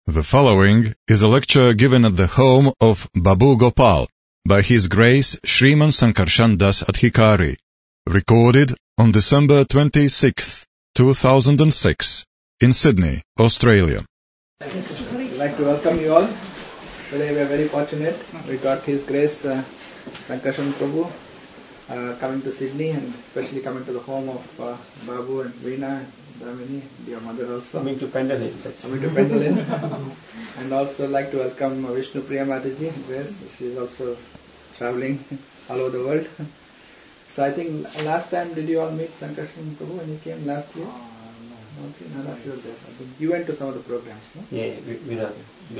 The following is a lecture given at the home of Babu Gopal by His Grace Shriman Sankarshan Das Adhikari, recorded on December 26, 2006, in Sydney, Australia. I'd like to welcome you all. Today we are very fortunate. We got His Grace Sankarshan Prabhu coming to Sydney, and especially coming to the home of Babu and Veena, Damini, your mother also. Coming to Pendleton. Coming to Pendleton. And also like to welcome Vishnu Priya Mataji. Yes, she is also travelling all over the world. So I think last time did you all meet Sankarshan Prabhu when he came last year? No. Okay, none of you were there. I think you went to some of the programs, no? Yeah, Viraj.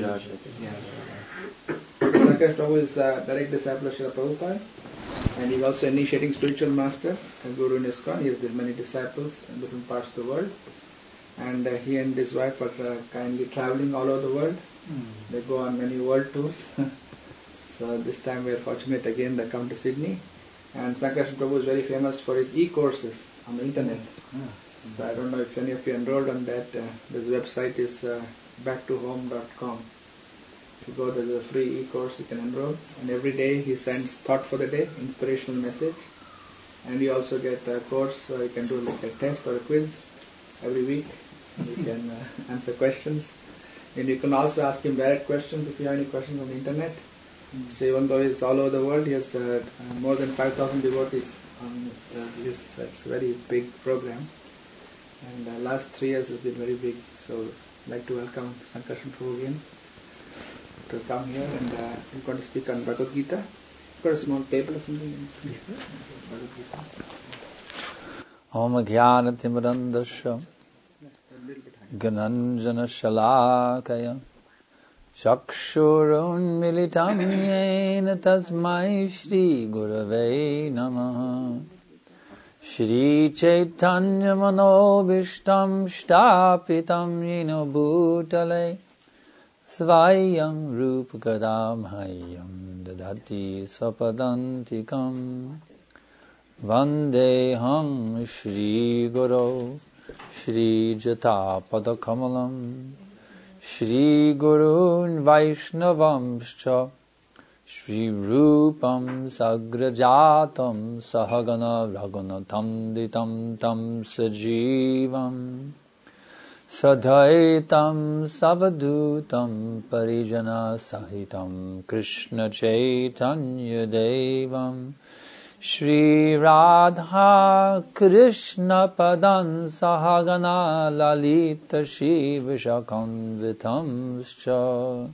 Sankarshan Prabhu is a direct disciple of Srila Prabhupada, and he's also initiating spiritual master and Guru in ISKCON. He has many disciples in different parts of the world, and he and his wife are kindly travelling all over the world. They go on many world tours. So this time we are fortunate again to come to Sydney, and Sankarshan Prabhu is very famous for his e-courses on the internet. So I don't know if any of you enrolled on that. This website is backtohome.com. If you go, there's a free e-course you can enroll, and every day he sends thought for the day, inspirational message, and you also get a course, so you can do like a test or a quiz every week. You can answer questions, and you can also ask him direct questions if you have any questions on the internet. So even though he's all over the world, he has more than 5,000 devotees on his. It's a very big program, and last 3 years has been very big. So I'd like to welcome Sankarshan Prabhu again to come here, and I'm going to speak on Bhagavad Gita. I've got a small table or something. Bhagavad Gita. Om Jnana Timrandasya Gananjana Shalakaya Chakshurun Militam Yena Tasmai Shri Gurave Namaha Shri Chaitanya Manobishtam Shtapitam Yeno Bhutale Svayam Rupa Gadam Hayam Dadati Swapadantikam Vandeham Shri Guru Shri Jata Padakamalam Shri Gurun Vaishnavamscha Shri Rupam Sagrajatam Sahagana Raghunatam Ditam Tam Sajivam Sadhaitam Savadutam Parijana Sahitam Krishna Chaitanya Devam Shri Radha Krishna Padan Sahagana Lalita Shiva Shakanvitam Scha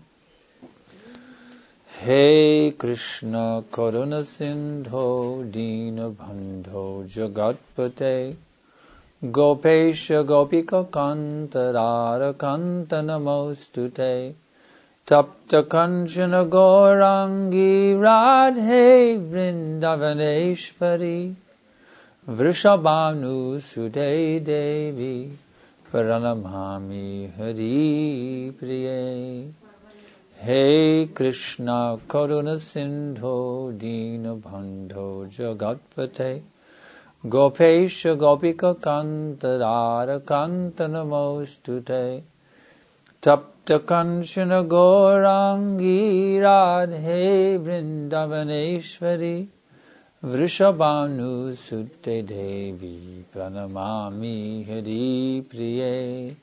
Hey Krishna Karuna Sindho Dina Bandho Jagatpate Gopesha Gopika Kantarara Kantana Mostute Tapta Kanchana Gaurangi Radhe Vrindavaneshvari Vrishabhanu Sudhe Devi Pranamami Hari Priye Hey Krishna Karuna Sindho Dina Bandho Jagatpate Gopesha Gopika Kantarara Kantana Mostute Tapta Kanchana Gaurangi Radhe Vrindavaneshvari Vrishabhanu Sute Devi Pranamami Hari Priye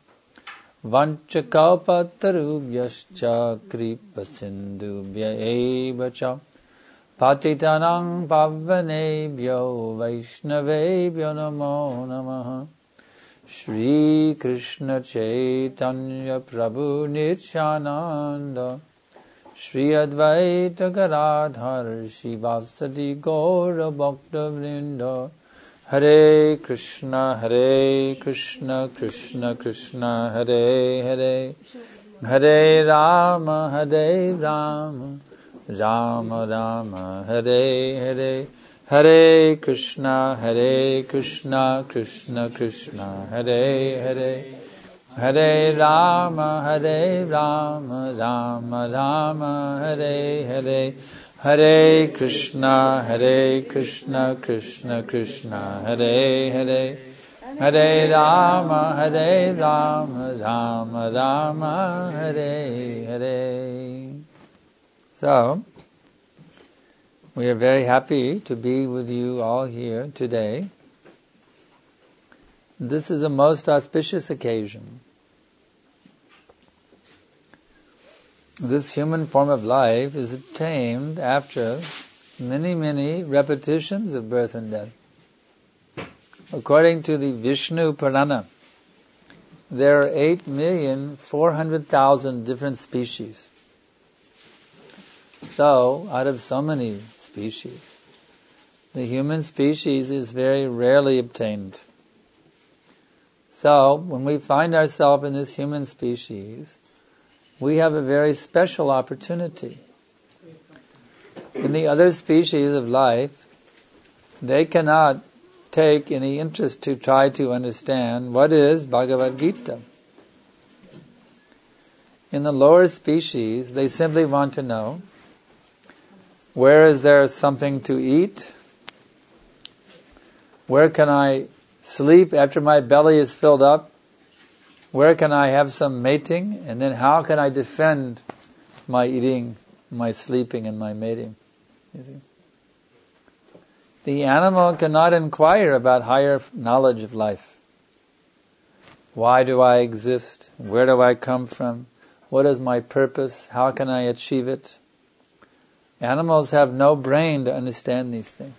Vanchakalpatarubhyascha Kripa Sindhubhya Evacha Patitanang Pavanebhyo Vaishnavebhyo Namo Namaha Shri Krishna Chaitanya Prabhu Nityananda Shri Advaita Gadadhar Shivasadi Gaura Bhakta Vrinda Hare Krishna Krishna Krishna Hare Hare Hare Rama Rama Rama Hare Hare Hare Krishna Krishna Krishna Hare Hare Hare Rama Rama Rama Hare Hare Hare Krishna Krishna Krishna Hare Hare Hare Rama, Hare Rama, Rama Rama, Hare Hare. So, we are very happy to be with you all here today. This is a most auspicious occasion. This human form of life is obtained after many, many repetitions of birth and death. According to the Vishnu Purana, there are 8,400,000 different species. So, out of so many species, the human species is very rarely obtained. So, when we find ourselves in this human species, we have a very special opportunity. In the other species of life, they cannot take any interest to try to understand what is Bhagavad Gita. In the lower species, they simply want to know, where is there something to eat? Where can I sleep after my belly is filled up? Where can I have some mating? And then how can I defend my eating, my sleeping, and my mating? You see? The animal cannot inquire about higher knowledge of life. Why do I exist? Where do I come from? What is my purpose? How can I achieve it? Animals have no brain to understand these things.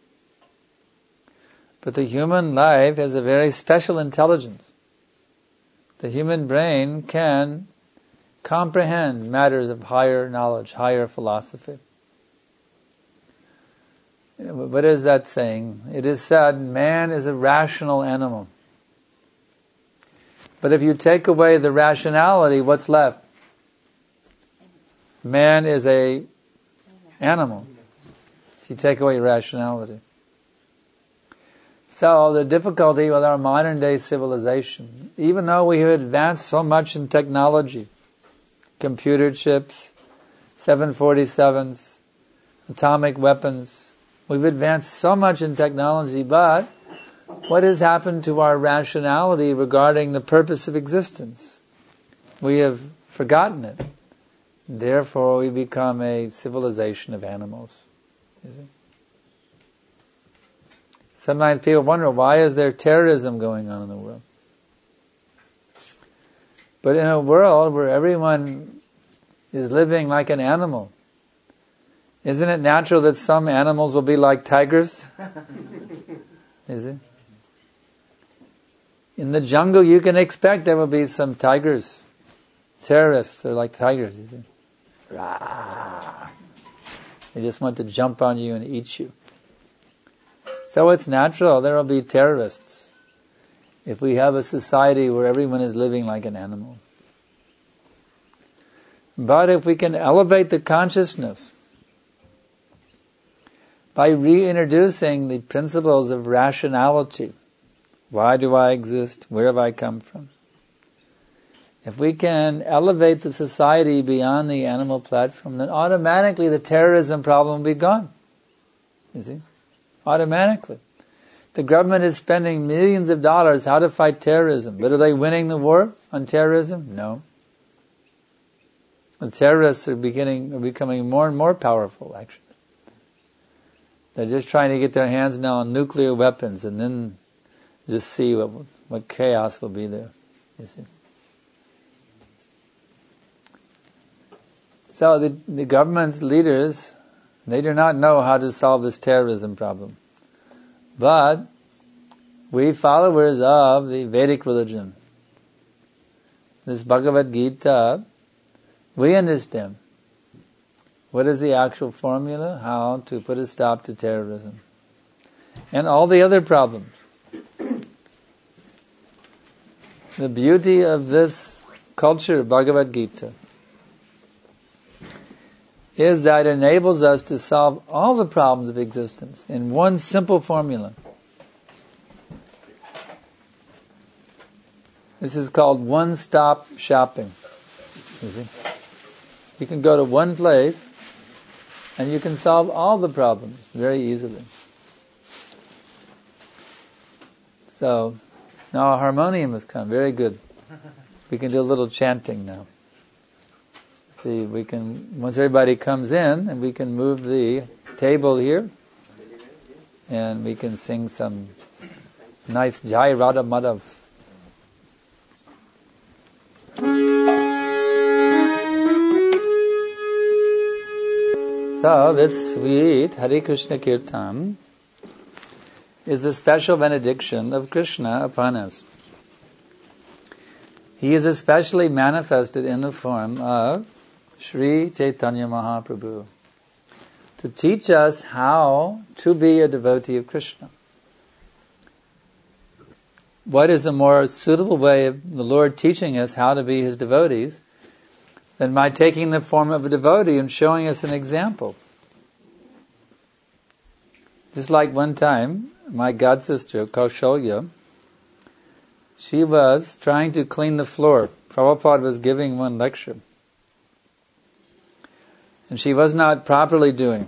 But the human life has a very special intelligence. The human brain can comprehend matters of higher knowledge, higher philosophy. What is that saying? It is said, man is a rational animal. But if you take away the rationality, what's left? Man is a animal. If you take away rationality. So the difficulty with our modern day civilization, even though we have advanced so much in technology, computer chips, 747s, atomic weapons, we've advanced so much in technology, but what has happened to our rationality regarding the purpose of existence? We have forgotten it. Therefore, we become a civilization of animals. You see? Sometimes people wonder, why is there terrorism going on in the world? But in a world where everyone is living like an animal, isn't it natural that some animals will be like tigers? Is it? In the jungle, you can expect there will be some tigers. Terrorists are like tigers, you see. They just want to jump on you and eat you. So it's natural there will be terrorists if we have a society where everyone is living like an animal. But if we can elevate the consciousness by reintroducing the principles of rationality, why do I exist? Where have I come from? If we can elevate the society beyond the animal platform, then automatically the terrorism problem will be gone. You see? Automatically. The government is spending millions of dollars how to fight terrorism. But are they winning the war on terrorism? No. The terrorists are becoming more and more powerful, actually. They're just trying to get their hands now on nuclear weapons and then just see what chaos will be there. You see. So the government's leaders, they do not know how to solve this terrorism problem. But we followers of the Vedic religion, this Bhagavad Gita, we understand what is the actual formula, how to put a stop to terrorism. And all the other problems. The beauty of this culture, Bhagavad Gita, is that it enables us to solve all the problems of existence in one simple formula. This is called one-stop shopping. You see? You can go to one place and you can solve all the problems very easily. So, Now a harmonium has come. Very good. We can do a little chanting now. See, we can, once everybody comes in, and we can move the table here, and we can sing some nice Jai Radha Madhav. So this sweet Hare Krishna Kirtan is the special benediction of Krishna upon us. He is especially manifested in the form of Sri Chaitanya Mahaprabhu to teach us how to be a devotee of Krishna. What is a more suitable way of the Lord teaching us how to be His devotees than by taking the form of a devotee and showing us an example? Just like one time, my god sister, Kaushalya, she was trying to clean the floor. Prabhupada was giving one lecture. And she was not properly doing.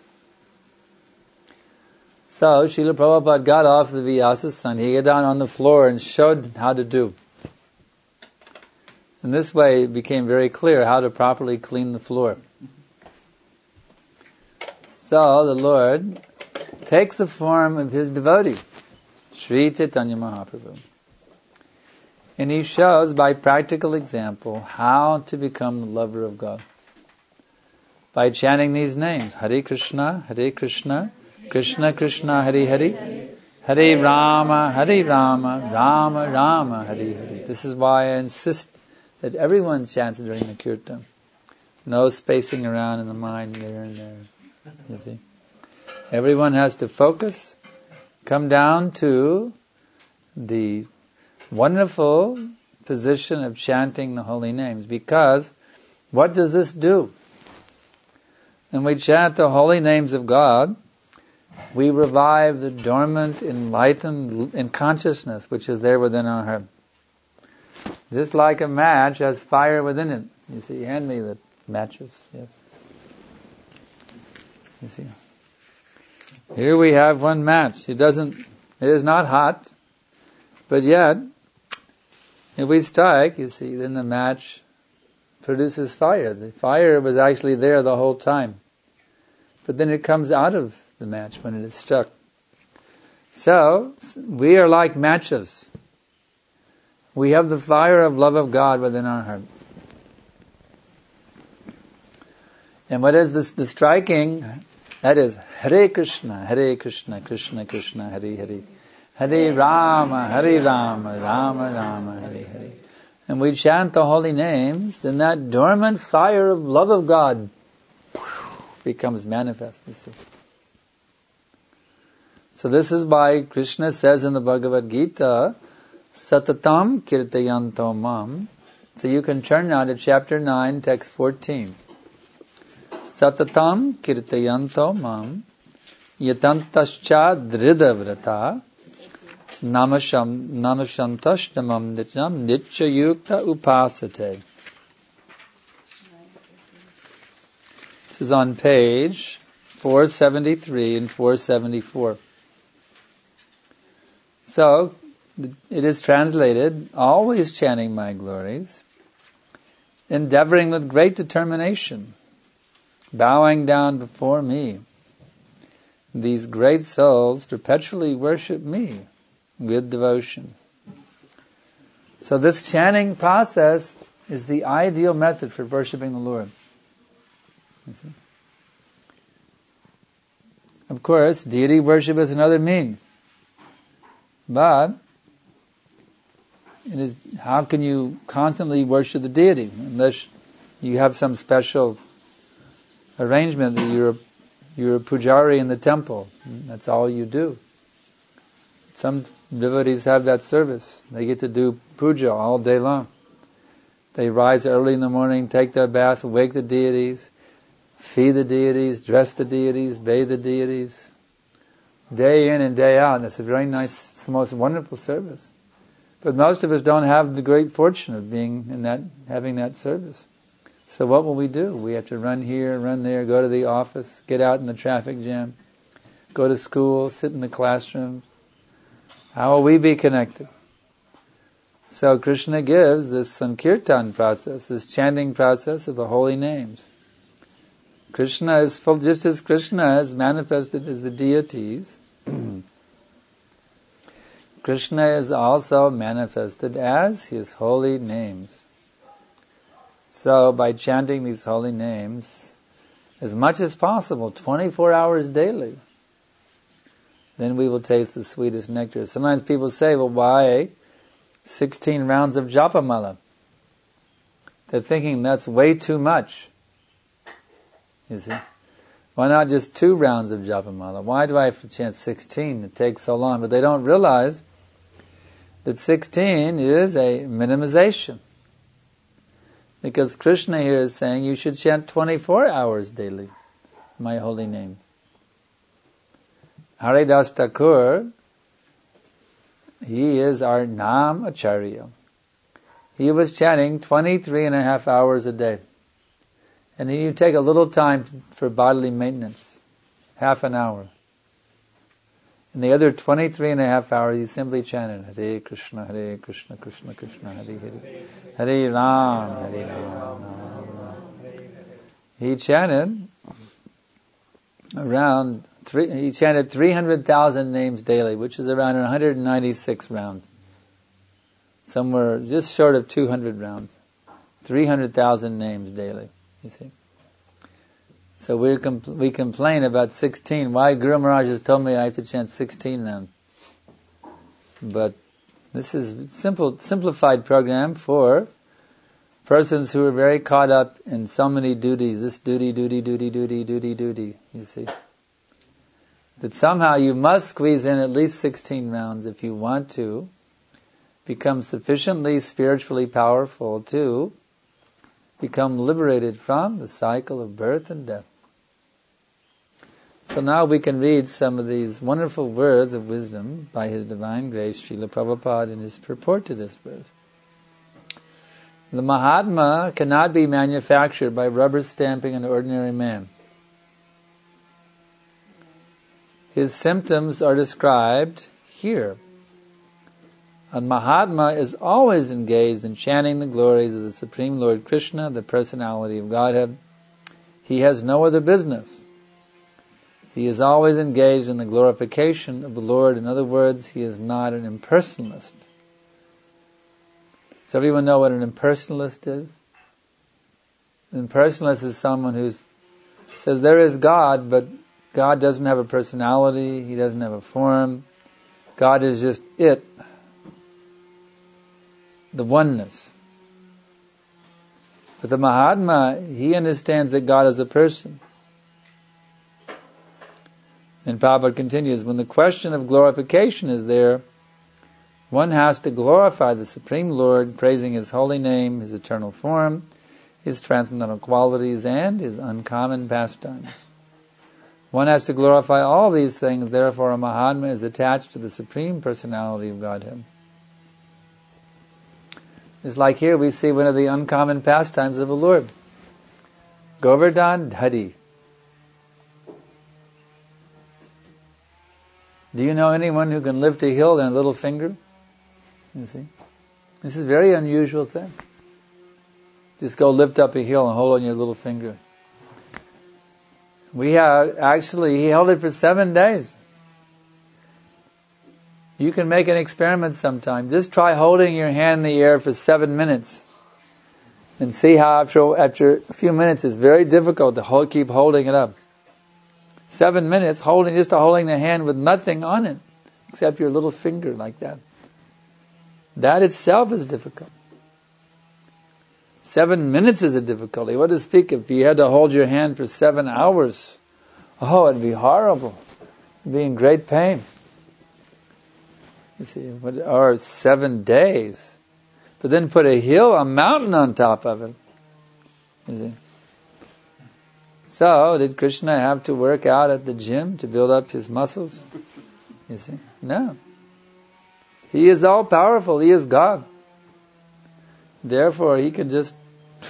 So Srila Prabhupada got off the Vyasa, he got down on the floor and showed how to do. In this way it became very clear how to properly clean the floor. So the Lord takes the form of His devotee, Sri Chaitanya Mahaprabhu. And He shows by practical example how to become the lover of God. By chanting these names, Hare Krishna, Krishna Krishna, Hare Hare, Hare Rama, Rama Rama, Hare Hare. This is why I insist that everyone chants during the kirtan. No spacing around in the mind here and there. You see? Everyone has to focus, come down to the wonderful position of chanting the holy names. Because what does this do? When we chant the holy names of God, we revive the dormant, enlightened in consciousness which is there within our heart. Just like a match has fire within it. You see, hand me the matches. Yes. You see. Here we have one match. It is not hot, but yet, if we strike, you see, then the match produces fire. The fire was actually there the whole time. But then it comes out of the match when it is struck. So, we are like matches. We have the fire of love of God within our heart. And what is the striking? That is Hare Krishna, Krishna Krishna, Hare Hare. Hare Rama, Rama Rama, Hare Hare. And we chant the holy names, then that dormant fire of love of God becomes manifest, you see. So this is why Krishna says in the Bhagavad Gita, Satatam Kirtayanto Mam. So you can turn now to chapter 9, text 14. Satatam Kirtayanto Mam Yatantascha Dhridavrata Namashantashdamam Nityam Nityayukta Upasate. This is on page 473 and 474. So, it is translated, always chanting my glories, endeavoring with great determination, bowing down before me. These great souls perpetually worship me with devotion. So this chanting process is the ideal method for worshiping the Lord. You see? Of course, deity worship is another means. But it is, how can you constantly worship the deity unless you have some special arrangement that you're a pujari in the temple. That's all you do. Some devotees have that service. They get to do puja all day long. They rise early in the morning, take their bath, wake the deities, feed the deities, dress the deities, bathe the deities, day in and day out. And it's a very nice, it's the most wonderful service. But most of us don't have the great fortune of being in that, having that service. So what will we do? We have to run here, run there, go to the office, get out in the traffic jam, go to school, sit in the classroom. How will we be connected? So Krishna gives this Sankirtan process, this chanting process of the holy names. Krishna is full, just as Krishna is manifested as the deities, Krishna is also manifested as his holy names. So by chanting these holy names, as much as possible, 24 hours daily, then we will taste the sweetest nectar. Sometimes people say, well, why 16 rounds of japamala? They're thinking that's way too much. You see? Why not just 2 rounds of japamala? Why do I have to chant 16? It takes so long. But they don't realize that 16 is a minimization. Because Krishna here is saying you should chant 24 hours daily my holy names. Haridas Thakur, he is our Nam Acharya. He was chanting 23 and a half hours a day. And you take a little time for bodily maintenance, half an hour. And the other 23 and a half hours, he simply chanted Hare Krishna, Krishna Krishna, Hare Hare, Hare Ram, Hare Ram, Ram Ram. He chanted he chanted 300,000 names daily, which is around 196 rounds. Somewhere just short of 200 rounds. 300,000 names daily, you see. So we complain about 16. Why Guru Maharaj has told me I have to chant 16 now. But this is a simplified program for persons who are very caught up in so many duties. This duty, you see. That somehow you must squeeze in at least 16 rounds if you want to become sufficiently spiritually powerful to become liberated from the cycle of birth and death. So now we can read some of these wonderful words of wisdom by His Divine Grace, Srila Prabhupada, in his purport to this verse. The Mahatma cannot be manufactured by rubber stamping an ordinary man. His symptoms are described here. A Mahatma is always engaged in chanting the glories of the Supreme Lord Krishna, the personality of Godhead. He has no other business. He is always engaged in the glorification of the Lord. In other words, he is not an impersonalist. Does everyone know what an impersonalist is? An impersonalist is someone who says there is God, but God doesn't have a personality, He doesn't have a form. God is just it. The oneness. But the Mahatma, he understands that God is a person. And Prabhupada continues, when the question of glorification is there, one has to glorify the Supreme Lord, praising His holy name, His eternal form, His transcendental qualities, and His uncommon pastimes. One has to glorify all these things, therefore a Mahatma is attached to the Supreme Personality of Godhead. It's like here we see one of the uncommon pastimes of the Lord. Govardhan Dhari. Do you know anyone who can lift a hill in a little finger? You see? This is a very unusual thing. Just go lift up a hill and hold on your little finger. He held it for 7 days. You can make an experiment sometime. Just try holding your hand in the air for 7 minutes. And see how after a few minutes it's very difficult to keep holding it up. 7 minutes holding the hand with nothing on it, except your little finger like that. That itself is difficult. 7 minutes is a difficulty. What to speak if you had to hold your hand for 7 hours? Oh, it'd be horrible. You'd be in great pain. You see, or 7 days. But then put a mountain on top of it. You see. So, did Krishna have to work out at the gym to build up his muscles? You see? No. He is all powerful. He is God. Therefore, He can just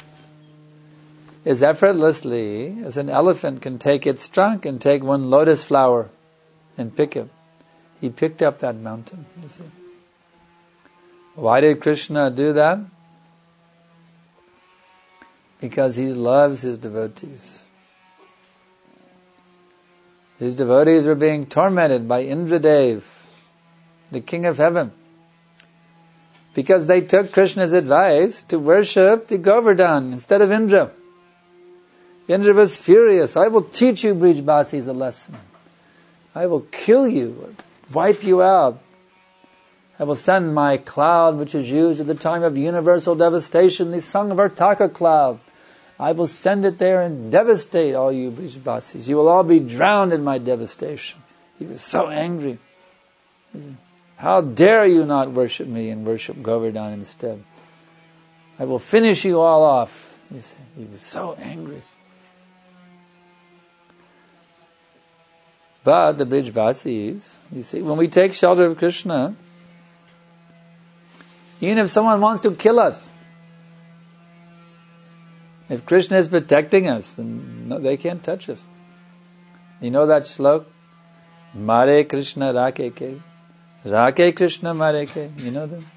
as effortlessly as an elephant can take its trunk and take one lotus flower and pick it. He picked up that mountain, you see. Why did Krishna do that? Because he loves his devotees. His devotees were being tormented by Indradev, the king of heaven, because they took Krishna's advice to worship the Govardhan instead of Indra. Indra was furious. I will teach you, Brijbasis, a lesson. I will kill you, wipe you out. I will send my cloud, which is used at the time of universal devastation, the Sangvartaka cloud. I will send it there and devastate all you Brijbasis. You will all be drowned in my devastation. He was so angry. How dare you not worship me and worship Govardhan instead? I will finish you all off. You see, he was so angry. But the Brijbasis, you see, when we take shelter of Krishna, even if someone wants to kill us, if Krishna is protecting us, then no, they can't touch us. You know that shlok? Mare Krishna Rake Ke. Rake Krishna Mare Ke. You know that?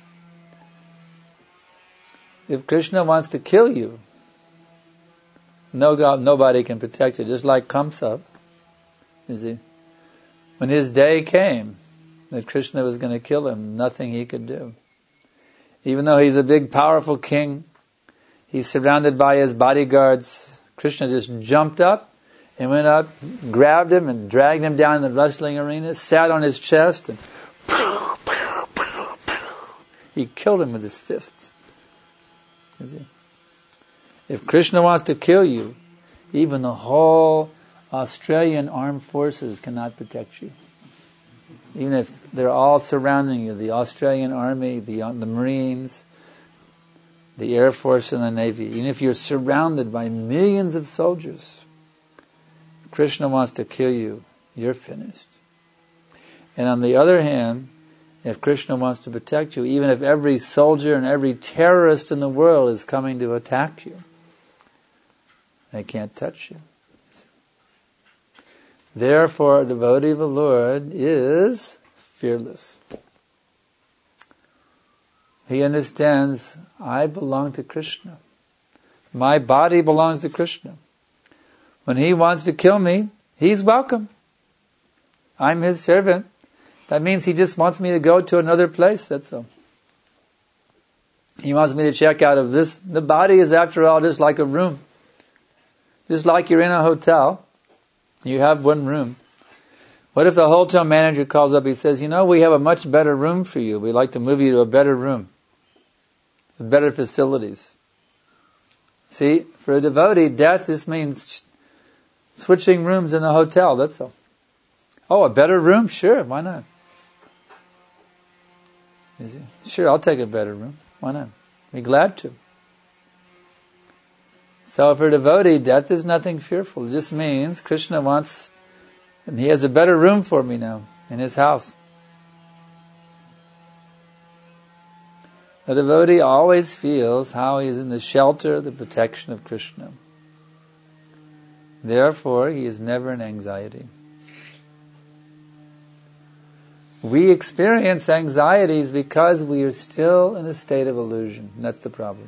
If Krishna wants to kill you, nobody can protect you. Just like Kamsa, you see. When his day came that Krishna was going to kill him, nothing he could do. Even though he's a big, powerful king, he's surrounded by his bodyguards. Krishna just jumped up and went up, grabbed him and dragged him down in the wrestling arena, sat on his chest, and he killed him with his fists. You see? If Krishna wants to kill you, even the whole Australian armed forces cannot protect you. Even if they're all surrounding you, the Australian Army, the Marines, the Air Force and the Navy, even if you're surrounded by millions of soldiers, Krishna wants to kill you, you're finished. And on the other hand, if Krishna wants to protect you, even if every soldier and every terrorist in the world is coming to attack you, they can't touch you. Therefore, a devotee of the Lord is fearless. He understands, I belong to Krishna. My body belongs to Krishna. When he wants to kill me, he's welcome. I'm his servant. That means he just wants me to go to another place, that's all. He wants me to check out of this. The body is, after all, just like a room. Just like you're in a hotel. You have one room. What if the hotel manager calls up, he says, we have a much better room for you. We'd like to move you to a better room. With better facilities. See, for a devotee, death just means switching rooms in the hotel, that's all. Oh, a better room? Sure, why not? You see? Sure, I'll take a better room. Why not? Be glad to. So for a devotee, death is nothing fearful. It just means Krishna wants, and he has a better room for me now, in his house. A devotee always feels how he is in the shelter, the protection of Krishna. Therefore, he is never in anxiety. We experience anxieties because we are still in a state of illusion. That's the problem.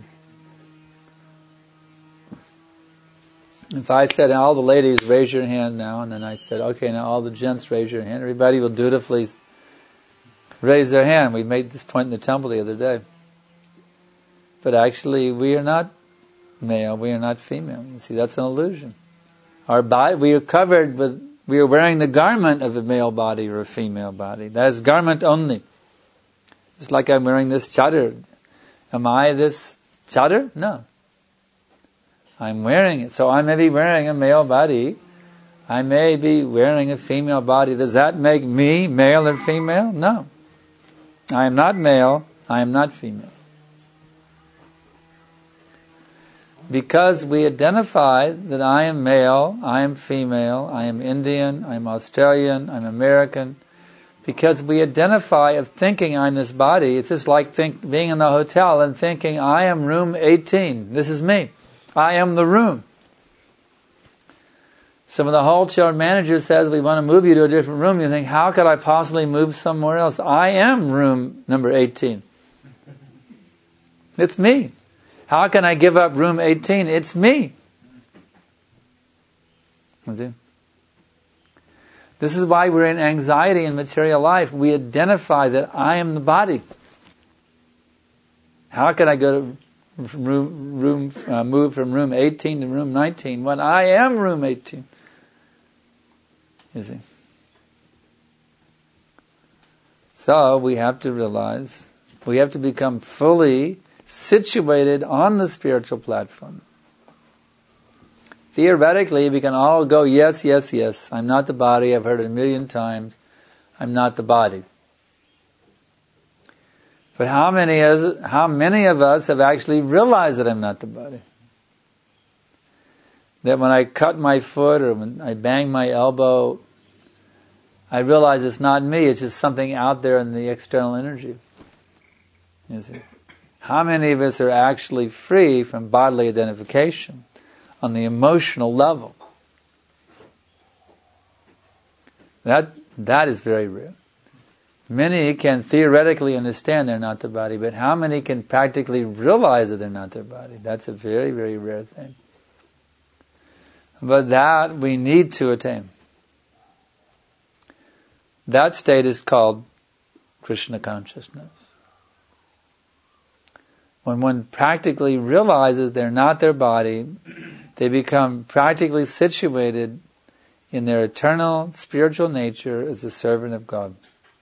If I said, all the ladies raise your hand now, and then I said, okay, now all the gents raise your hand, everybody will dutifully raise their hand. We made this point in the temple the other day. But actually, we are not male, we are not female. You see, that's an illusion. Our body, we are wearing the garment of a male body or a female body. That is garment only. Just like I'm wearing this chadar. Am I this chadar? No. I'm wearing it. So I may be wearing a male body. I may be wearing a female body. Does that make me male or female? No. I am not male. I am not female. Because we identify that I am male, I am female, I am Indian, I am Australian, I'm American. Because we identify of thinking I'm this body, it's just like being in the hotel and thinking I am room 18. This is me. I am the room. So when the hotel manager says we want to move you to a different room, you think, how could I possibly move somewhere else? I am room number 18. It's me. How can I give up room 18? It's me. See? This is why we're in anxiety in material life. We identify that I am the body. How can I go to move from room 18 to room 19 when I am room 18? You see? So we have to realize, we have to become fully situated on the spiritual platform. Theoretically, we can all go, yes, yes, yes, I'm not the body, I've heard it a million times, I'm not the body. But how many of us have actually realized that I'm not the body? That when I cut my foot or when I bang my elbow, I realize it's not me, it's just something out there in the external energy. You see? How many of us are actually free from bodily identification on the emotional level? That is very rare. Many can theoretically understand they're not the body, but how many can practically realize that they're not their body? That's a very, very rare thing. But that we need to attain. That state is called Krishna consciousness. When one practically realizes they're not their body, they become practically situated in their eternal spiritual nature as a servant of God.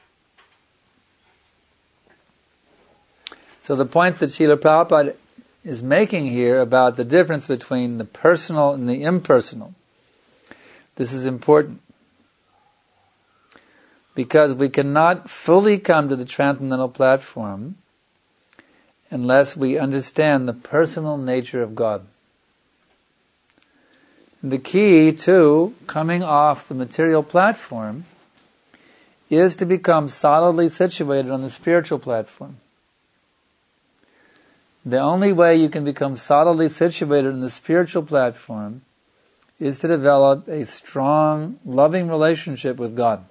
So the point that Srila Prabhupada is making here about the difference between the personal and the impersonal, this is important. Because we cannot fully come to the transcendental platform unless we understand the personal nature of God. The key to coming off the material platform is to become solidly situated on the spiritual platform. The only way you can become solidly situated on the spiritual platform is to develop a strong, loving relationship with God.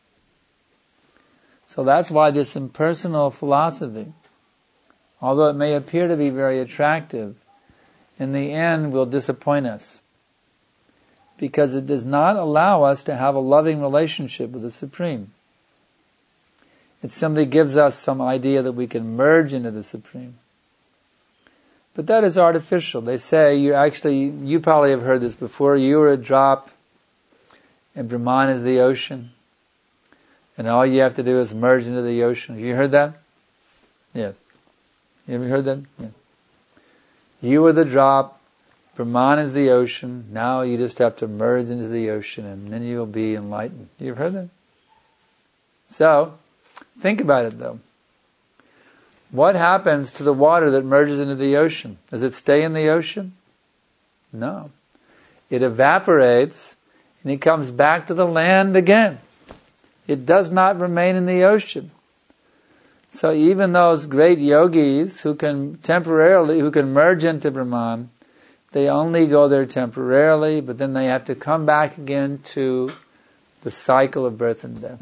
So that's why this impersonal philosophy, although it may appear to be very attractive, in the end will disappoint us. Because it does not allow us to have a loving relationship with the Supreme. It simply gives us some idea that we can merge into the Supreme. But that is artificial. They say, you probably have heard this before, you are a drop and Brahman is the ocean. And all you have to do is merge into the ocean. Have you heard that? Yes. Have you heard that? Yeah. You are the drop, Brahman is the ocean, now you just have to merge into the ocean and then you will be enlightened. You've heard that? So, think about it though. What happens to the water that merges into the ocean? Does it stay in the ocean? No. It evaporates and it comes back to the land again. It does not remain in the ocean. So even those great yogis who can merge into Brahman, they only go there temporarily, but then they have to come back again to the cycle of birth and death.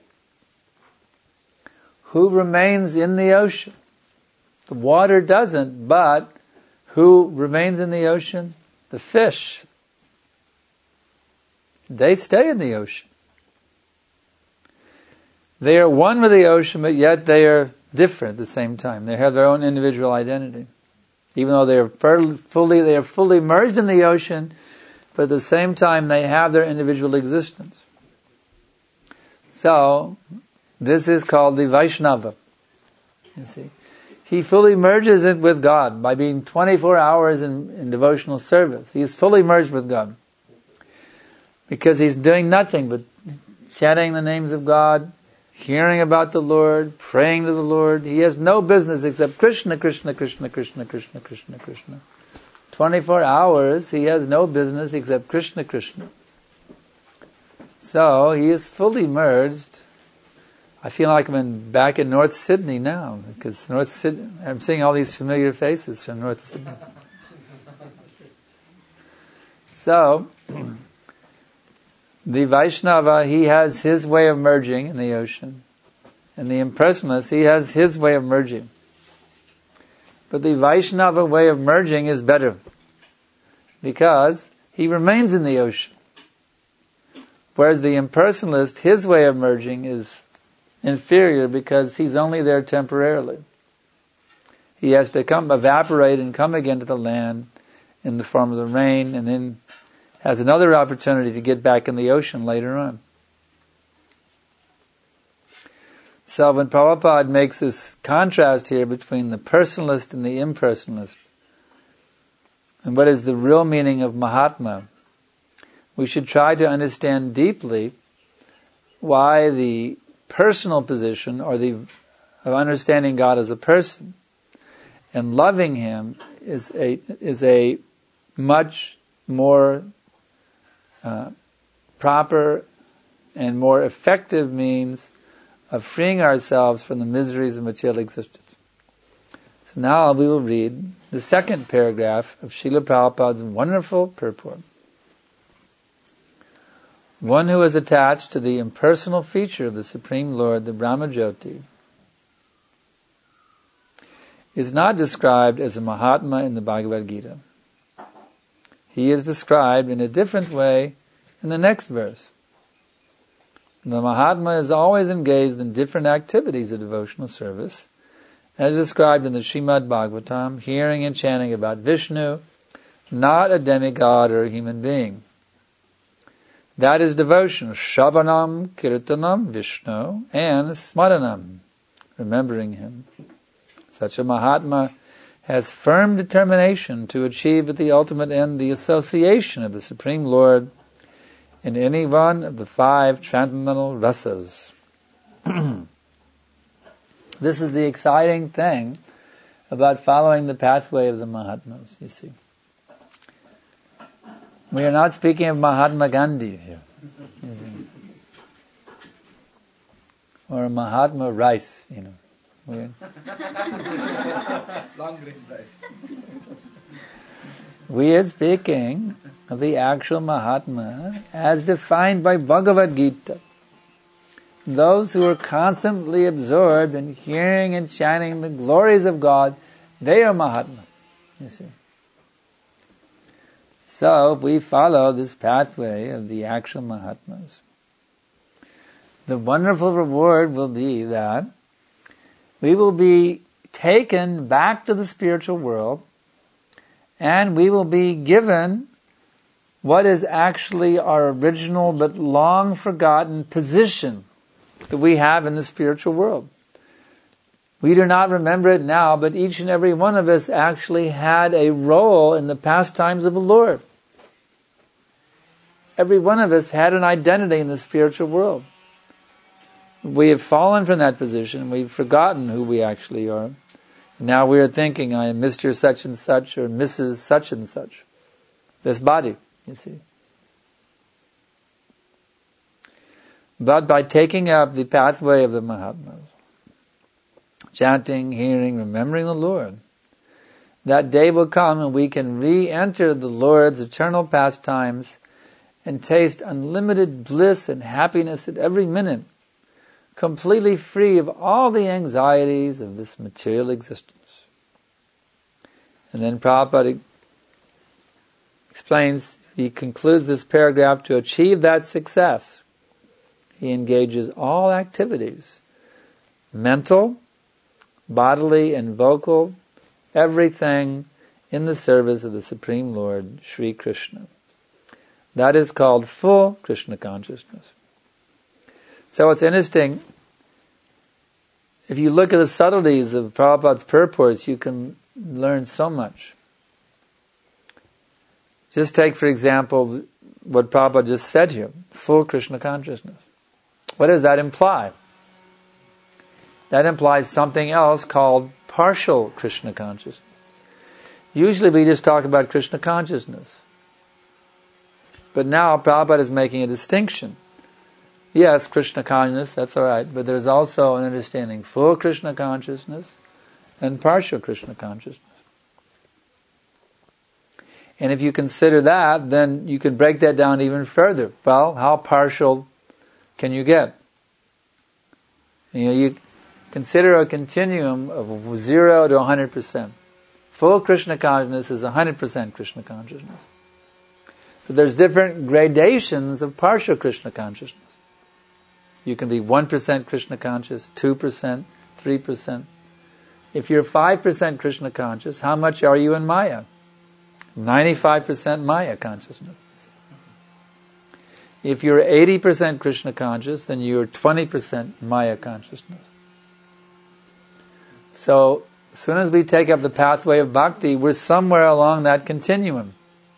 Who remains in the ocean? The water doesn't, but who remains in the ocean? The fish. They stay in the ocean. They are one with the ocean, but yet they are different at the same time. They have their own individual identity. Even though they are fully merged in the ocean, but at the same time they have their individual existence. So, this is called the Vaishnava. You see, he fully merges it with God by being 24 hours in devotional service. He is fully merged with God. Because he's doing nothing but chanting the names of God, hearing about the Lord, praying to the Lord. He has no business except Krishna, Krishna, Krishna, Krishna, Krishna, Krishna, Krishna. 24 hours, he has no business except Krishna, Krishna. So, he is fully merged. I feel like I'm back in North Sydney now, because I'm seeing all these familiar faces from North Sydney. So, the Vaishnava, he has his way of merging in the ocean. And the impersonalist, he has his way of merging. But the Vaishnava way of merging is better, because he remains in the ocean. Whereas the impersonalist, his way of merging is inferior because he's only there temporarily. He has to evaporate and come again to the land in the form of the rain, and then has another opportunity to get back in the ocean later on. So when Prabhupada makes this contrast here between the personalist and the impersonalist, and what is the real meaning of Mahatma, we should try to understand deeply why the personal position, or of understanding God as a person and loving Him, is a much more proper and more effective means of freeing ourselves from the miseries of material existence. So now we will read the second paragraph of Srila Prabhupada's wonderful purport. One who is attached to the impersonal feature of the Supreme Lord, the Brahmajyoti, is not described as a Mahatma in the Bhagavad Gita. He is described in a different way in the next verse. The Mahatma is always engaged in different activities of devotional service, as described in the Srimad Bhagavatam, hearing and chanting about Vishnu, not a demigod or a human being. That is devotion, Shravanam, Kirtanam, Vishnu, and Smaranam, remembering Him. Such a Mahatma has firm determination to achieve at the ultimate end the association of the Supreme Lord in any one of the 5 transcendental rasas. This is the exciting thing about following the pathway of the Mahatmas, you see. We are not speaking of Mahatma Gandhi here, or Mahatma Rice, Long grain rice. We are speaking of the actual Mahatma as defined by Bhagavad Gita. Those who are constantly absorbed in hearing and chanting the glories of God, they are Mahatma, you see. So, if we follow this pathway of the actual Mahatmas, the wonderful reward will be that we will be taken back to the spiritual world, and we will be given what is actually our original but long forgotten position that we have in the spiritual world. We do not remember it now, but each and every one of us actually had a role in the pastimes of the Lord. Every one of us had an identity in the spiritual world. We have fallen from that position. We've forgotten who we actually are. Now we are thinking, I am Mr. such and such or Mrs. such and such. This body, you see. But by taking up the pathway of the Mahatmas, chanting, hearing, remembering the Lord, that day will come and we can re-enter the Lord's eternal pastimes and taste unlimited bliss and happiness at every minute, completely free of all the anxieties of this material existence. And then Prabhupada explains, he concludes this paragraph, to achieve that success, he engages all activities, mental, bodily, and vocal, everything in the service of the Supreme Lord, Sri Krishna. That is called full Krishna consciousness. So it's interesting, if you look at the subtleties of Prabhupada's purports, you can learn so much. Just take, for example, what Prabhupada just said here, full Krishna consciousness. What does that imply? That implies something else called partial Krishna consciousness. Usually we just talk about Krishna consciousness. But now Prabhupada is making a distinction. Yes, Krishna consciousness, that's all right, but there's also an understanding full Krishna consciousness and partial Krishna consciousness. And if you consider that, then you can break that down even further. Well, how partial can you get? You consider a continuum of 0 to 100%. Full Krishna consciousness is 100% Krishna consciousness. But there's different gradations of partial Krishna consciousness. You can be 1% Krishna conscious, 2%, 3%. If you're 5% Krishna conscious, how much are you in Maya? 95% Maya consciousness. If you're 80% Krishna conscious, then you're 20% Maya consciousness. So, as soon as we take up the pathway of bhakti, we're somewhere along that continuum.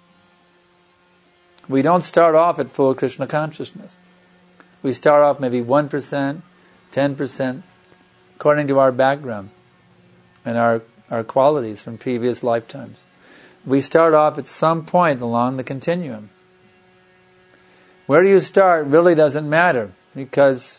We don't start off at full Krishna consciousness. We start off maybe 1%, 10%, according to our background and our qualities from previous lifetimes. We start off at some point along the continuum. Where do you start really doesn't matter, because,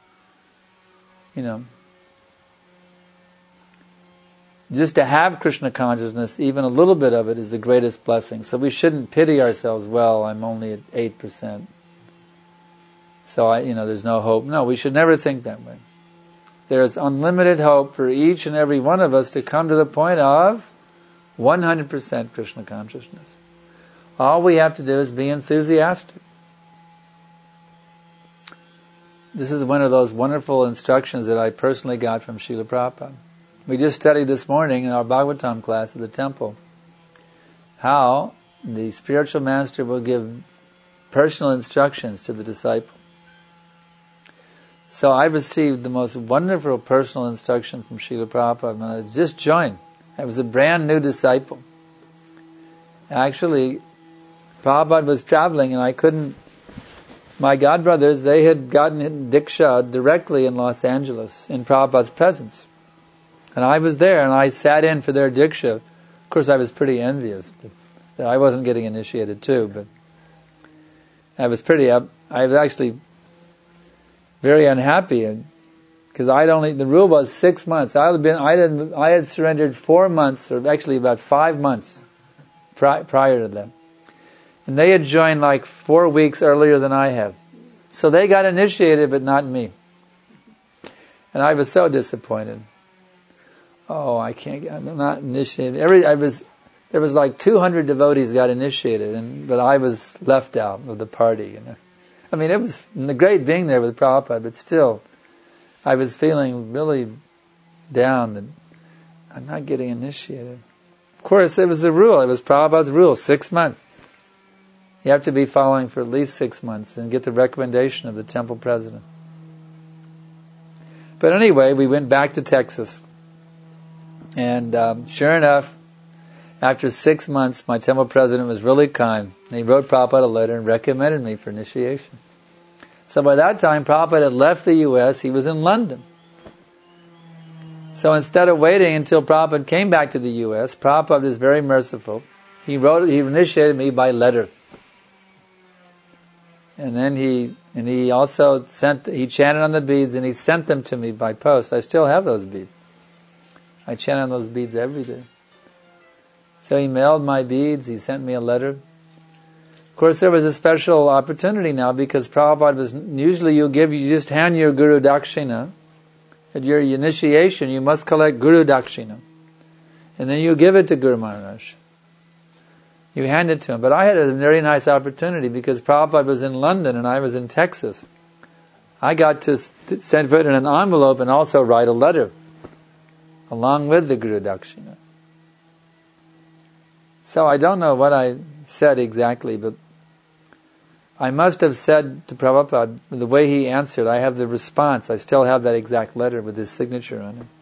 just to have Krishna consciousness, even a little bit of it, is the greatest blessing. So we shouldn't pity ourselves, well, I'm only at 8%. So there's no hope. No, we should never think that way. There's unlimited hope for each and every one of us to come to the point of 100% Krishna consciousness. All we have to do is be enthusiastic. This is one of those wonderful instructions that I personally got from Srila Prabhupada. We just studied this morning in our Bhagavatam class at the temple how the spiritual master will give personal instructions to the disciple. So I received the most wonderful personal instruction from Srila Prabhupada when I just joined. I was a brand new disciple. Actually, Prabhupada was traveling and I couldn't. My godbrothers, they had gotten Diksha directly in Los Angeles in Prabhupada's presence. And I was there and I sat in for their Diksha. Of course, I was pretty envious that I wasn't getting initiated too, but I was actually very unhappy because the rule was 6 months. I had surrendered 4 months, or actually about 5 months prior to that. And they had joined like 4 weeks earlier than I have. So they got initiated, but not me. And I was so disappointed. Oh, I'm not initiated. There was like 200 devotees got initiated, but I was left out of the party. I mean, it was great being there with Prabhupada, but still, I was feeling really down that I'm not getting initiated. Of course, it was the rule. It was Prabhupada's rule, 6 months. You have to be following for at least 6 months and get the recommendation of the temple president. But anyway, we went back to Texas. And sure enough, after 6 months, my temple president was really kind. And he wrote Prabhupada a letter and recommended me for initiation. So by that time, Prabhupada had left the U.S. He was in London. So instead of waiting until Prabhupada came back to the U.S., Prabhupada is very merciful. He initiated me by letter. And then he also he chanted on the beads and he sent them to me by post. I still have those beads. I chant on those beads every day. So he mailed my beads, he sent me a letter. Of course, there was a special opportunity now because Prabhupada was, usually you just hand your Guru Dakshina. At your initiation, you must collect Guru Dakshina. And then you give it to Guru Maharaj. You hand it to him. But I had a very nice opportunity because Prabhupada was in London and I was in Texas. I got to put it in an envelope and also write a letter along with the Guru Dakshina. So I don't know what I said exactly, but I must have said to Prabhupada, the way he answered, I have the response. I still have that exact letter with his signature on it.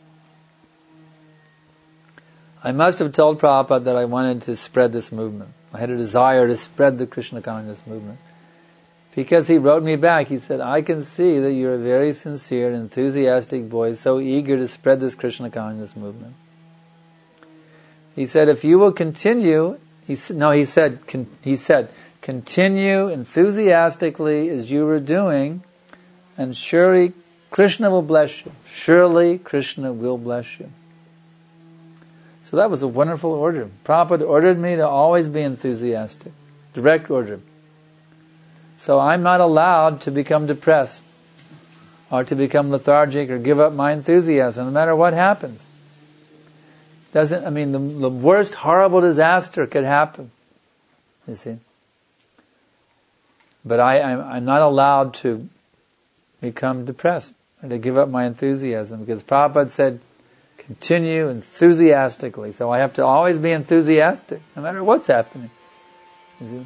I must have told Prabhupada that I wanted to spread this movement. I had a desire to spread the Krishna consciousness movement. Because he wrote me back, he said, I can see that you're a very sincere and enthusiastic boy, so eager to spread this Krishna consciousness movement. He said, if you will continue, he said, continue enthusiastically as you were doing, and surely Krishna will bless you. Surely Krishna will bless you. So that was a wonderful order. Prabhupada ordered me to always be enthusiastic. Direct order. So I'm not allowed to become depressed or to become lethargic or give up my enthusiasm, no matter what happens. The worst horrible disaster could happen. You see? But I'm not allowed to become depressed or to give up my enthusiasm, because Prabhupada said, continue enthusiastically. So I have to always be enthusiastic, no matter what's happening. You see?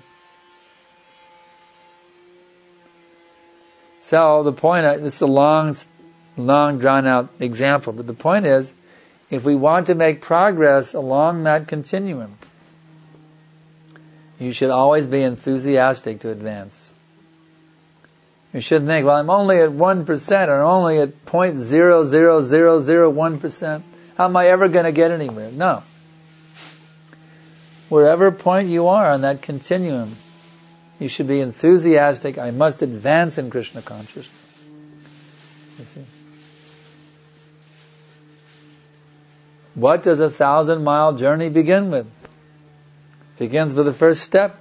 So the point, this is a long drawn out example, but the point is, if we want to make progress along that continuum, you should always be enthusiastic to advance. You shouldn't think, well, I'm only at 1% or only at 0.00001%. How am I ever going to get anywhere? No. Wherever point you are on that continuum, you should be enthusiastic. I must advance in Krishna consciousness. You see? What does a 1,000-mile journey begin with? It begins with the first step.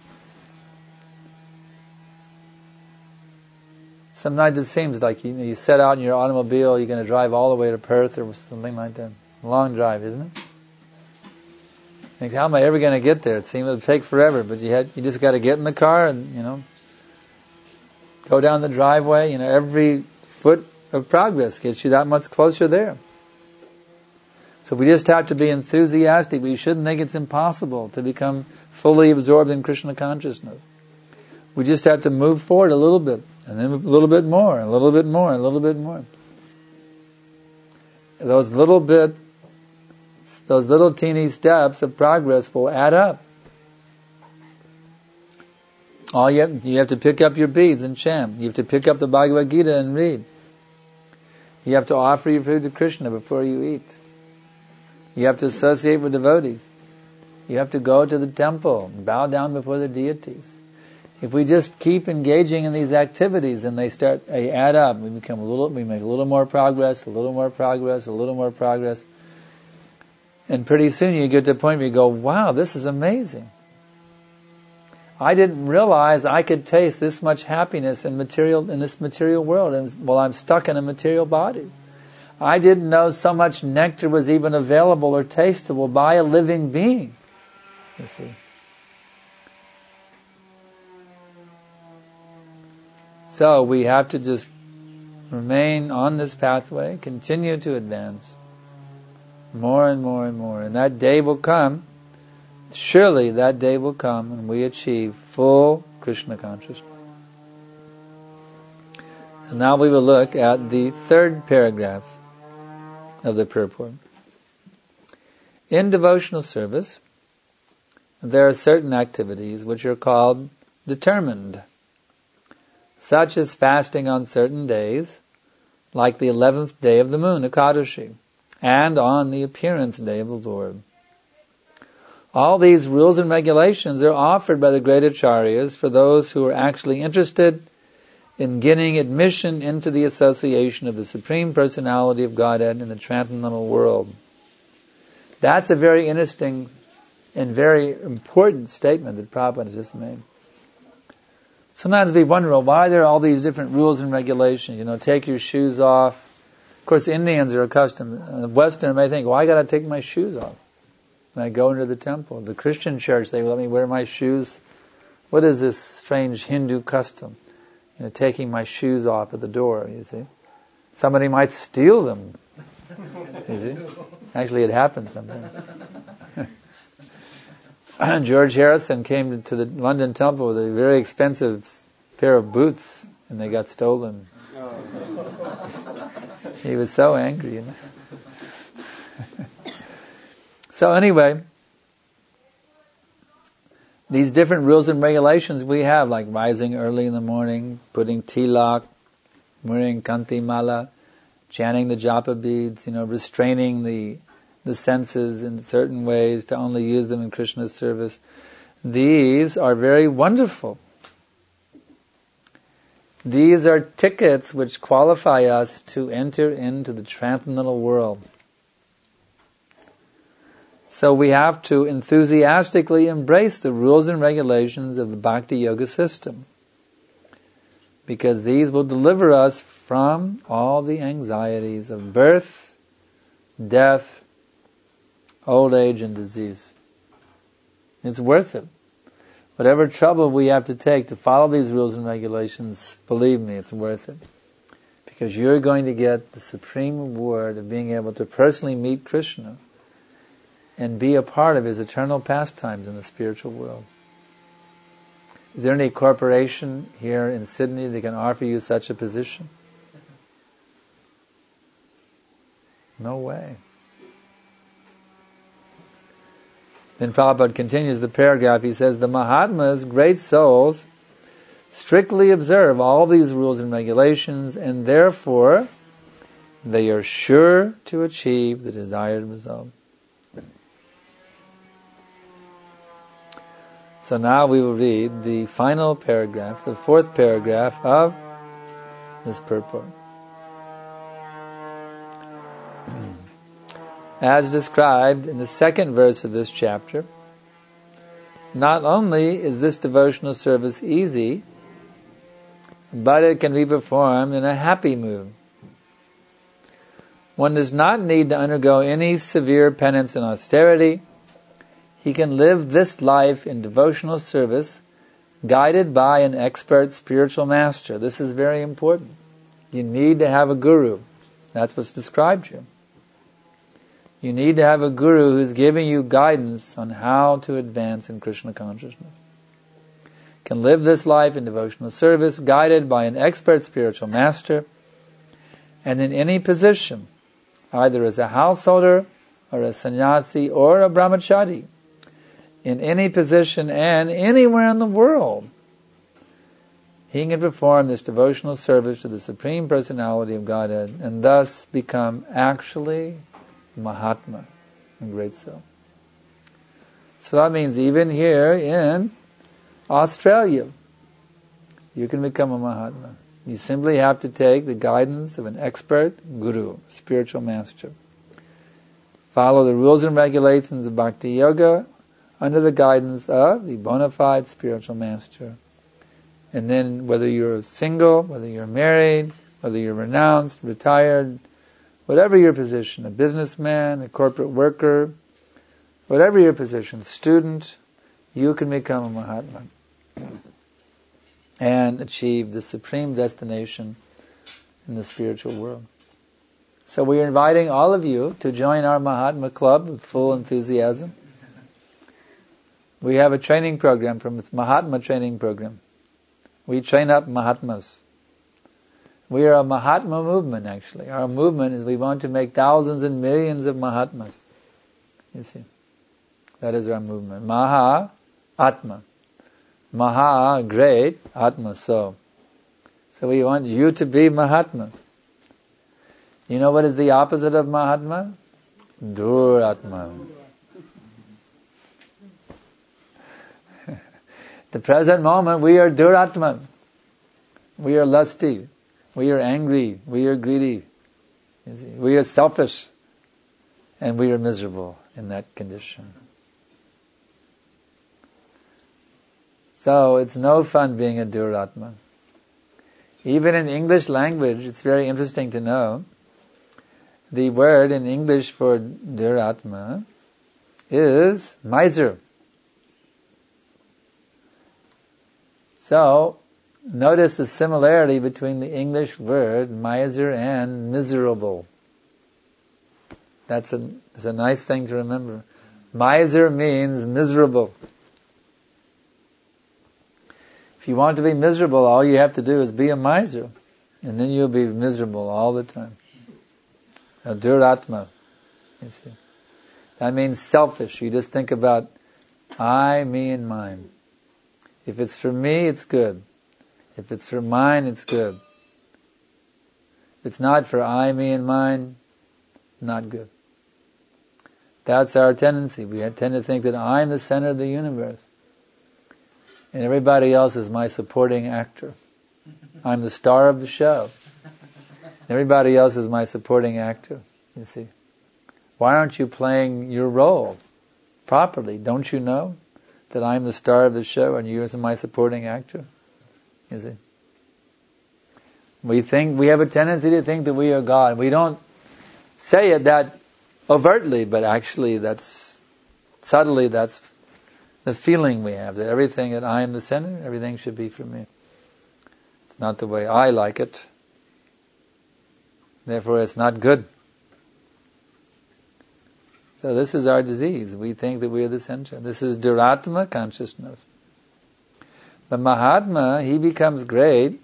Sometimes it seems like you set out in your automobile, you're going to drive all the way to Perth or something like that. Long drive, isn't it? Think, how am I ever going to get there? It seems it'll take forever, but you just got to get in the car and go down the driveway. Every foot of progress gets you that much closer there. So we just have to be enthusiastic. We shouldn't think it's impossible to become fully absorbed in Krishna consciousness. We just have to move forward a little bit, and then a little bit more, and a little bit more, and a little bit more. Those little teeny steps of progress will add up. You have to pick up your beads and chant. You have to pick up the Bhagavad Gita and read. You have to offer your food to Krishna before you eat. You have to associate with devotees. You have to go to the temple and bow down before the deities. If we just keep engaging in these activities and they add up, we make a little more progress, a little more progress, a little more progress. And pretty soon you get to a point where you go, wow, this is amazing. I didn't realize I could taste this much happiness in this material world while I'm stuck in a material body. I didn't know so much nectar was even available or tasteable by a living being. You see. So we have to just remain on this pathway, continue to advance more and more and more. And that day will come, surely that day will come and we achieve full Krishna consciousness. So now we will look at the third paragraph of the purport. In devotional service, there are certain activities which are called determined, such as fasting on certain days, like the 11th day of the moon, Ekadashi, and on the appearance day of the Lord. All these rules and regulations are offered by the great acharyas for those who are actually interested in getting admission into the association of the Supreme Personality of Godhead in the transcendental world. That's a very interesting and very important statement that Prabhupada has just made. Sometimes we wonder, well, why are there all these different rules and regulations? Take your shoes off. Of course, Indians are accustomed. Western may think, well, I got to take my shoes off when I go into the temple. The Christian church, they let me wear my shoes. What is this strange Hindu custom? Taking my shoes off at the door, you see. Somebody might steal them, you see. Actually, it happens sometimes. George Harrison came to the London Temple with a very expensive pair of boots, and they got stolen. He was so angry, So anyway, these different rules and regulations we have, like rising early in the morning, putting tilak, wearing kanti mala, chanting the japa beads, restraining the senses in certain ways to only use them in Krishna's service. These are very wonderful. These are tickets which qualify us to enter into the transcendental world. So we have to enthusiastically embrace the rules and regulations of the Bhakti Yoga system, because these will deliver us from all the anxieties of birth, death, old age and disease. It's worth it. Whatever trouble we have to take to follow these rules and regulations, believe me, it's worth it. Because you're going to get the supreme reward of being able to personally meet Krishna and be a part of his eternal pastimes in the spiritual world. Is there any corporation here in Sydney that can offer you such a position? No way. Then Prabhupada continues the paragraph. He says, the Mahatmas, great souls, strictly observe all these rules and regulations, and therefore they are sure to achieve the desired result. So now we will read the final paragraph, the fourth paragraph of this purport. As described in the second verse of this chapter, not only is this devotional service easy, but it can be performed in a happy mood. One does not need to undergo any severe penance and austerity. He can live this life in devotional service, guided by an expert spiritual master. This is very important. You need to have a guru. That's what's described here. You need to have a guru who's giving you guidance on how to advance in Krishna consciousness. Can live this life in devotional service, guided by an expert spiritual master, and in any position, either as a householder, or a sannyasi, or a brahmachari, in any position and anywhere in the world, he can perform this devotional service to the Supreme Personality of Godhead, and thus become actually Mahatma, a great soul. So that means even here in Australia, you can become a Mahatma. You simply have to take the guidance of an expert guru, spiritual master. Follow the rules and regulations of Bhakti Yoga under the guidance of the bona fide spiritual master. And then whether you're single, whether you're married, whether you're renounced, retired, whatever your position, a businessman, a corporate worker, whatever your position, student, you can become a Mahatma and achieve the supreme destination in the spiritual world. So we are inviting all of you to join our Mahatma Club with full enthusiasm. We have a training program from its Mahatma training program. We train up Mahatmas. We are a Mahatma movement, actually. Our movement is we want to make thousands and millions of Mahatmas. You see. That is our movement. Maha, Atma. Maha, great, Atma, soul. So we want you to be Mahatma. You know what is the opposite of Mahatma? Duratma. The present moment we are Duratma. We are lusty. We are angry, we are greedy, we are selfish, and we are miserable in that condition. So it's no fun being a Duratma. Even in English language, it's very interesting to know, the word in English for Duratma is miser. So, notice the similarity between the English word miser and miserable. That's a nice thing to remember. Miser means miserable. If you want to be miserable, all you have to do is be a miser, and then you'll be miserable all the time. A duratma. You see. That means selfish. You just think about I, me, and mine. If it's for me, it's good. If it's for mine, it's good. If it's not for I, me, and mine, not good. That's our tendency. We tend to think that I'm the center of the universe. And everybody else is my supporting actor. I'm the star of the show. Everybody else is my supporting actor, you see. Why aren't you playing your role properly? Don't you know that I'm the star of the show and you're my supporting actor? You see. We have a tendency to think that we are God. We don't say it that overtly, but actually that's the feeling we have, that everything, that I am the center, everything should be for me. It's not the way I like it. Therefore it's not good. So this is our disease. We think that we are the center. This is Duratma consciousness. The Mahatma, he becomes great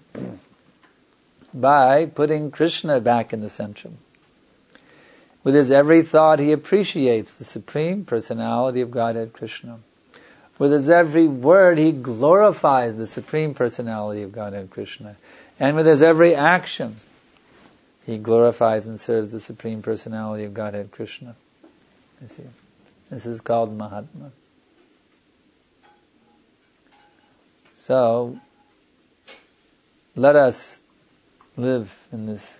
by putting Krishna back in the center. With his every thought, he appreciates the Supreme Personality of Godhead, Krishna. With his every word, he glorifies the Supreme Personality of Godhead, Krishna. And with his every action, he glorifies and serves the Supreme Personality of Godhead, Krishna. You see, this is called Mahatma. So, let us live in this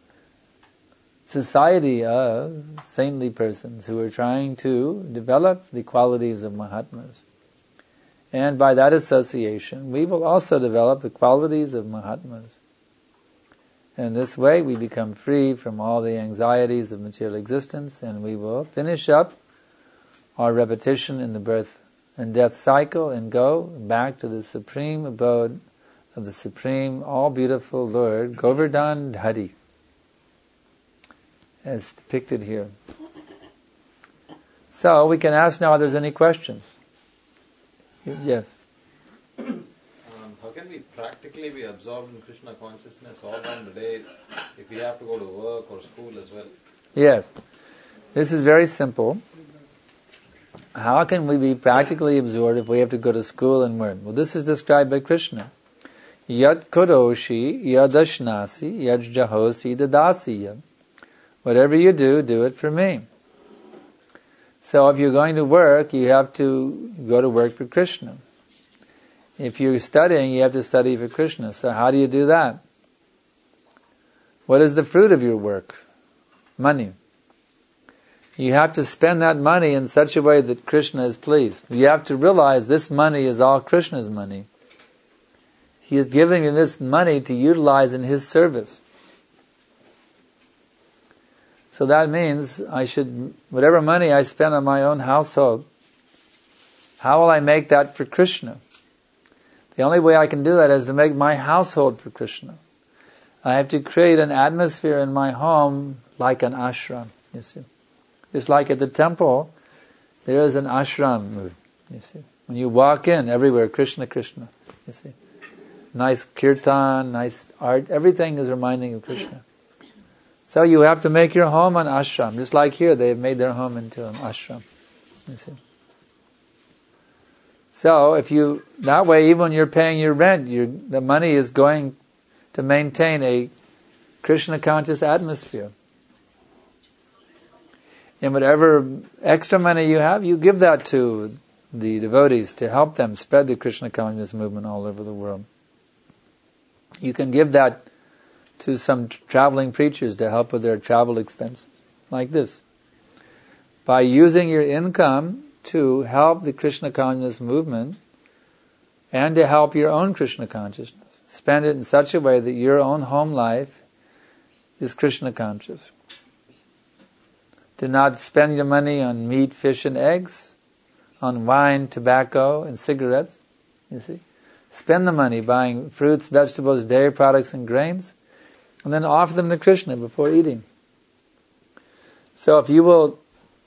society of saintly persons who are trying to develop the qualities of Mahatmas. And by that association, we will also develop the qualities of Mahatmas. And this way we become free from all the anxieties of material existence, and we will finish up our repetition in the birth and death cycle and go back to the supreme abode of the supreme, all-beautiful Lord, Govardhan Dhari, as depicted here. So we can ask now if there's any questions. Yes. How can we practically be absorbed in Krishna consciousness all down the day if we have to go to work or school as well? Yes. This is very simple. How can we be practically absorbed if we have to go to school and learn? Well, this is described by Krishna. Yat karoshi yadashnasi yajjahosi dadasiya. Whatever you do, do it for me. So if you're going to work, you have to go to work for Krishna. If you're studying, you have to study for Krishna. So how do you do that? What is the fruit of your work? Money. You have to spend that money in such a way that Krishna is pleased. You have to realize this money is all Krishna's money. He is giving you this money to utilize in His service. So that means whatever money I spend on my own household, how will I make that for Krishna? The only way I can do that is to make my household for Krishna. I have to create an atmosphere in my home like an ashram, you see. Just like at the temple, there is an ashram, you see. When you walk in, everywhere, Krishna, Krishna, you see. Nice kirtan, nice art, everything is reminding of Krishna. So you have to make your home an ashram. Just like here, they've made their home into an ashram. You see. So that way, even when you're paying your rent, the money is going to maintain a Krishna conscious atmosphere. And whatever extra money you have, you give that to the devotees to help them spread the Krishna conscious movement all over the world. You can give that to some traveling preachers to help with their travel expenses, like this. By using your income to help the Krishna consciousness movement and to help your own Krishna consciousness. Spend it in such a way that your own home life is Krishna conscious. Do not spend your money on meat, fish, and eggs, on wine, tobacco, and cigarettes, you see. Spend the money buying fruits, vegetables, dairy products, and grains, and then offer them to Krishna before eating. So if you will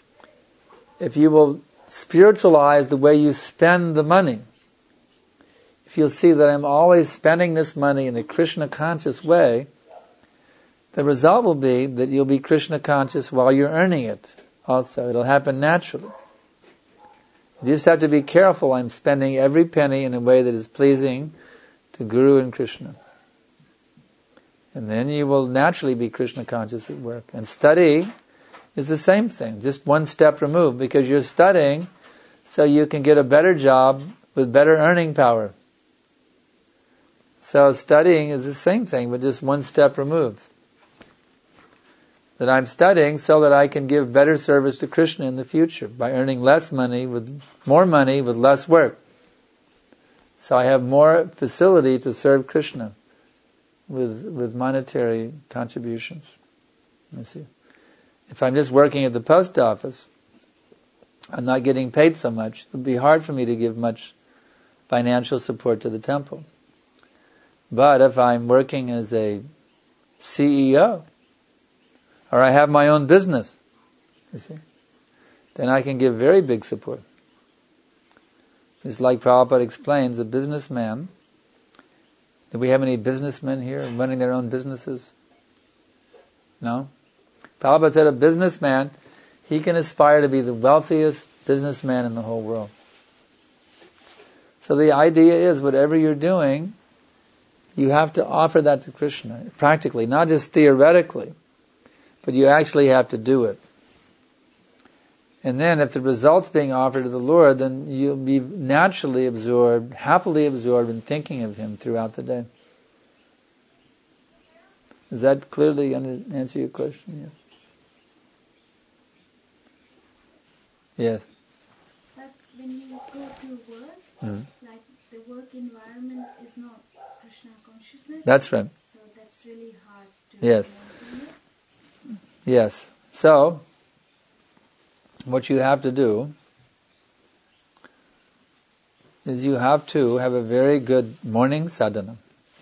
spiritualize the way you spend the money, if you'll see that I'm always spending this money in a Krishna conscious way, the result will be that you'll be Krishna conscious while you're earning it also. It'll happen naturally. You just have to be careful. I'm spending every penny in a way that is pleasing to Guru and Krishna. And then you will naturally be Krishna conscious at work. And study is the same thing, just one step removed, because you're studying so you can get a better job with better earning power. So studying is the same thing, but just one step removed. That I'm studying so that I can give better service to Krishna in the future by earning less money with more money with less work. So I have more facility to serve Krishna with monetary contributions. You see. If I'm just working at the post office, I'm not getting paid so much. It would be hard for me to give much financial support to the temple. But if I'm working as a CEO, or I have my own business, you see, then I can give very big support. It's like Prabhupada explains, a businessman. Do we have any businessmen here running their own businesses? No? Prabhupada said a businessman, he can aspire to be the wealthiest businessman in the whole world. So the idea is, whatever you're doing, you have to offer that to Krishna, practically, not just theoretically, but you actually have to do it. And then if the result's being offered to the Lord, then you'll be naturally absorbed, happily absorbed in thinking of Him throughout the day. Does that clearly answer your question? Yes. But when you go to work, like the work environment is not Krishna consciousness. That's right. So that's really hard to Yes. maintain it. Yes. So, what you have to do is you have to have a very good morning sadhana.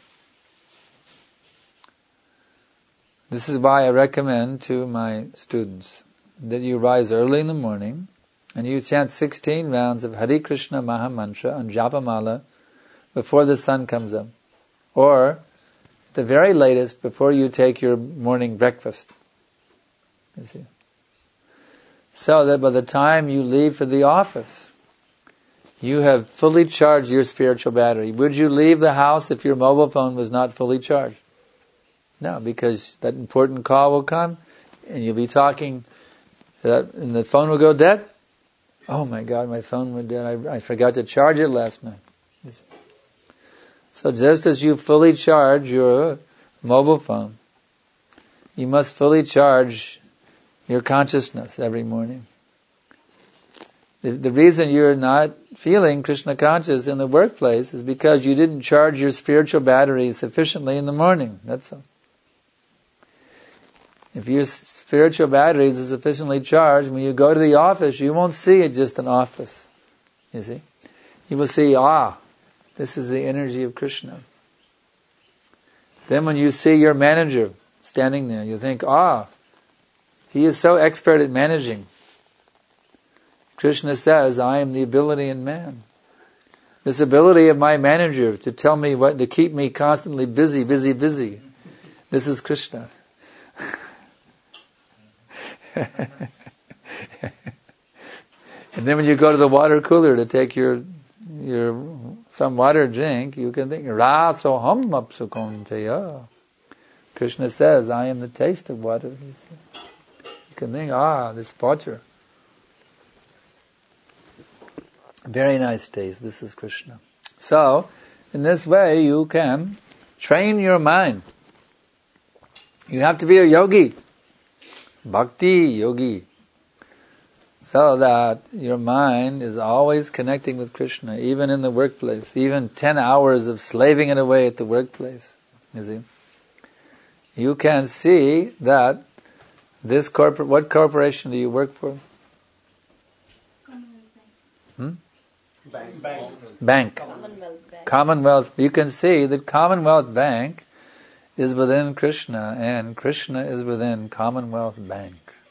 This is why I recommend to my students that you rise early in the morning and you chant 16 rounds of Hare Krishna Maha Mantra on Japamala before the sun comes up. Or, at the very latest, before you take your morning breakfast. You see. So that by the time you leave for the office, you have fully charged your spiritual battery. Would you leave the house if your mobile phone was not fully charged? No, because that important call will come, and you'll be talking, and the phone will go dead. Oh my God, my phone went dead. I forgot to charge it last night. So just as you fully charge your mobile phone, you must fully charge your consciousness every morning. The reason you're not feeling Krishna conscious in the workplace is because you didn't charge your spiritual battery sufficiently in the morning. That's all. If your spiritual batteries are sufficiently charged, when you go to the office, you won't see it just an office. You see? You will see, this is the energy of Krishna. Then when you see your manager standing there, you think, he is so expert at managing. Krishna says, I am the ability in man. This ability of my manager to tell me what, to keep me constantly busy. This is Krishna. And then when you go to the water cooler to take your some water drink, you can think, Rasoham apsukonteya. Krishna says, I am the taste of water. You can think, this water. Very nice taste. This is Krishna. So, in this way, you can train your mind. You have to be a yogi. Bhakti yogi. So that your mind is always connecting with Krishna, even in the workplace, even 10 hours of slaving it away at the workplace. You see? You can see that this what corporation do you work for? Bank. Commonwealth Bank. Commonwealth. You can see that Commonwealth Bank is within Krishna, and Krishna is within Commonwealth Bank.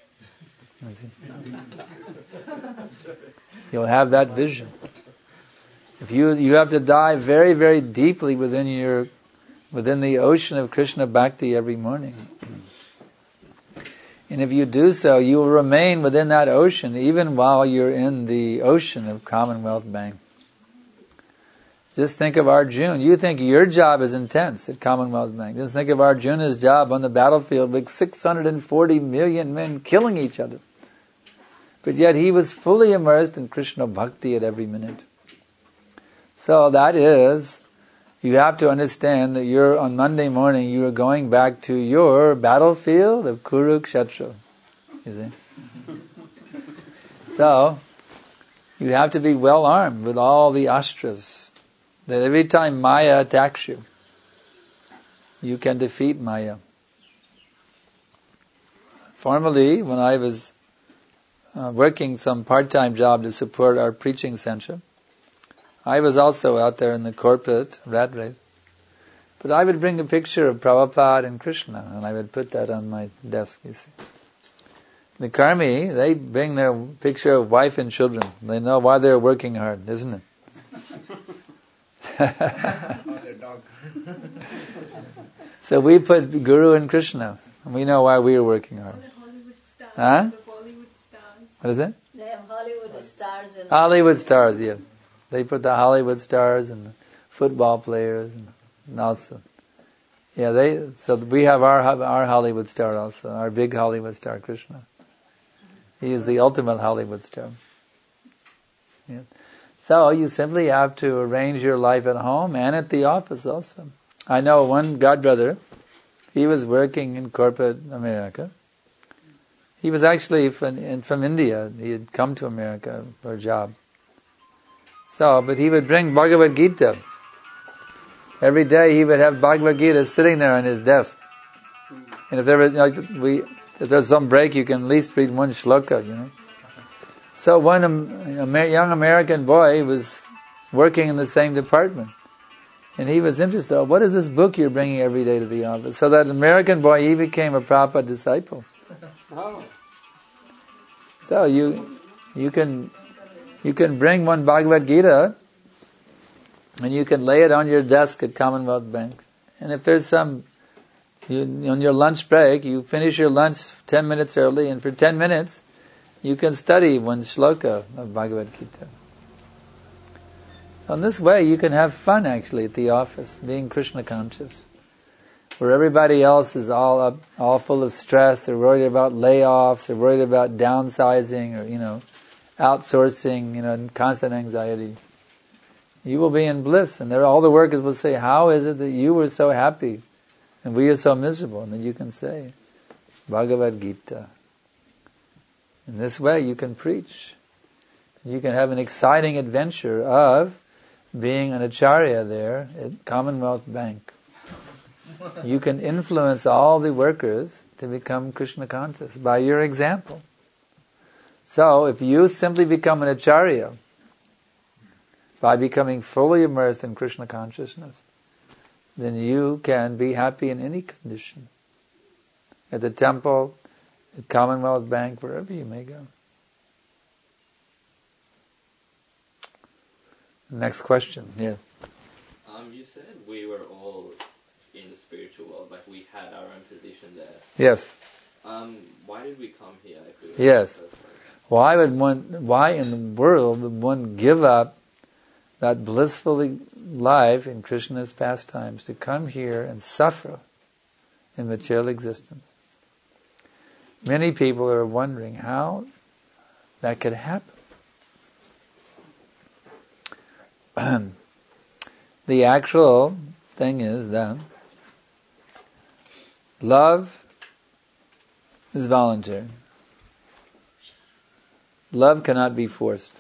You'll have that vision. If you have to dive very, very deeply within the ocean of Krishna Bhakti every morning. And if you do so, you will remain within that ocean even while you're in the ocean of Commonwealth Bank. Just think of Arjuna. You think your job is intense at Commonwealth Bank. Just think of Arjuna's job on the battlefield with 640 million men killing each other. But yet he was fully immersed in Krishna Bhakti at every minute. So that is, you have to understand that on Monday morning you are going back to your battlefield of Kurukshetra. You see? So, you have to be well armed with all the astras. That every time Maya attacks you, you can defeat Maya. Formerly, when I was working some part-time job to support our preaching center, I was also out there in the corporate rat race. But I would bring a picture of Prabhupada and Krishna, and I would put that on my desk, you see. The Karmi, they bring their picture of wife and children. They know why they're working hard, isn't it? Or their dog. So we put Guru and Krishna, and we know why we are working hard. The Hollywood stars. Huh? The Bollywood stars. What is it? They have Hollywood stars in Hollywood stars, yes. They put the Hollywood stars and the football players and also. Yeah, so we have our Hollywood star also, our big Hollywood star, Krishna. He is the ultimate Hollywood star. Yeah. So you simply have to arrange your life at home and at the office also. I know one godbrother, he was working in corporate America. He was actually from India. He had come to America for a job. But he would bring Bhagavad Gita. Every day he would have Bhagavad Gita sitting there on his desk. And if there was if there's some break, you can at least read one shloka, you know. So one young American boy was working in the same department. And he was interested, what is this book you're bringing every day to the office? So that American boy, he became a Prabhupada disciple. So you can bring one Bhagavad Gita and you can lay it on your desk at Commonwealth Bank. And if there's on your lunch break, you finish your lunch 10 minutes early, and for 10 minutes you can study one shloka of Bhagavad Gita. So in this way you can have fun actually at the office, being Krishna conscious. Where everybody else is all full of stress, they're worried about layoffs, they're worried about downsizing or, outsourcing, and constant anxiety. You will be in bliss, and all the workers will say, how is it that you were so happy and we are so miserable? And then you can say, Bhagavad Gita. In this way you can preach. You can have an exciting adventure of being an acharya there at Commonwealth Bank. You can influence all the workers to become Krishna conscious by your example. So if you simply become an acharya by becoming fully immersed in Krishna consciousness, then you can be happy in any condition. At the temple, at Commonwealth Bank, wherever you may go. Next question, yes. You said we were all in the spiritual world, like we had our own position there. Yes. Why did we come here? If we were Yes. Why Why in the world would one give up that blissful life in Krishna's pastimes to come here and suffer in material existence? Many people are wondering how that could happen. The actual thing is that love is voluntary. Love cannot be forced.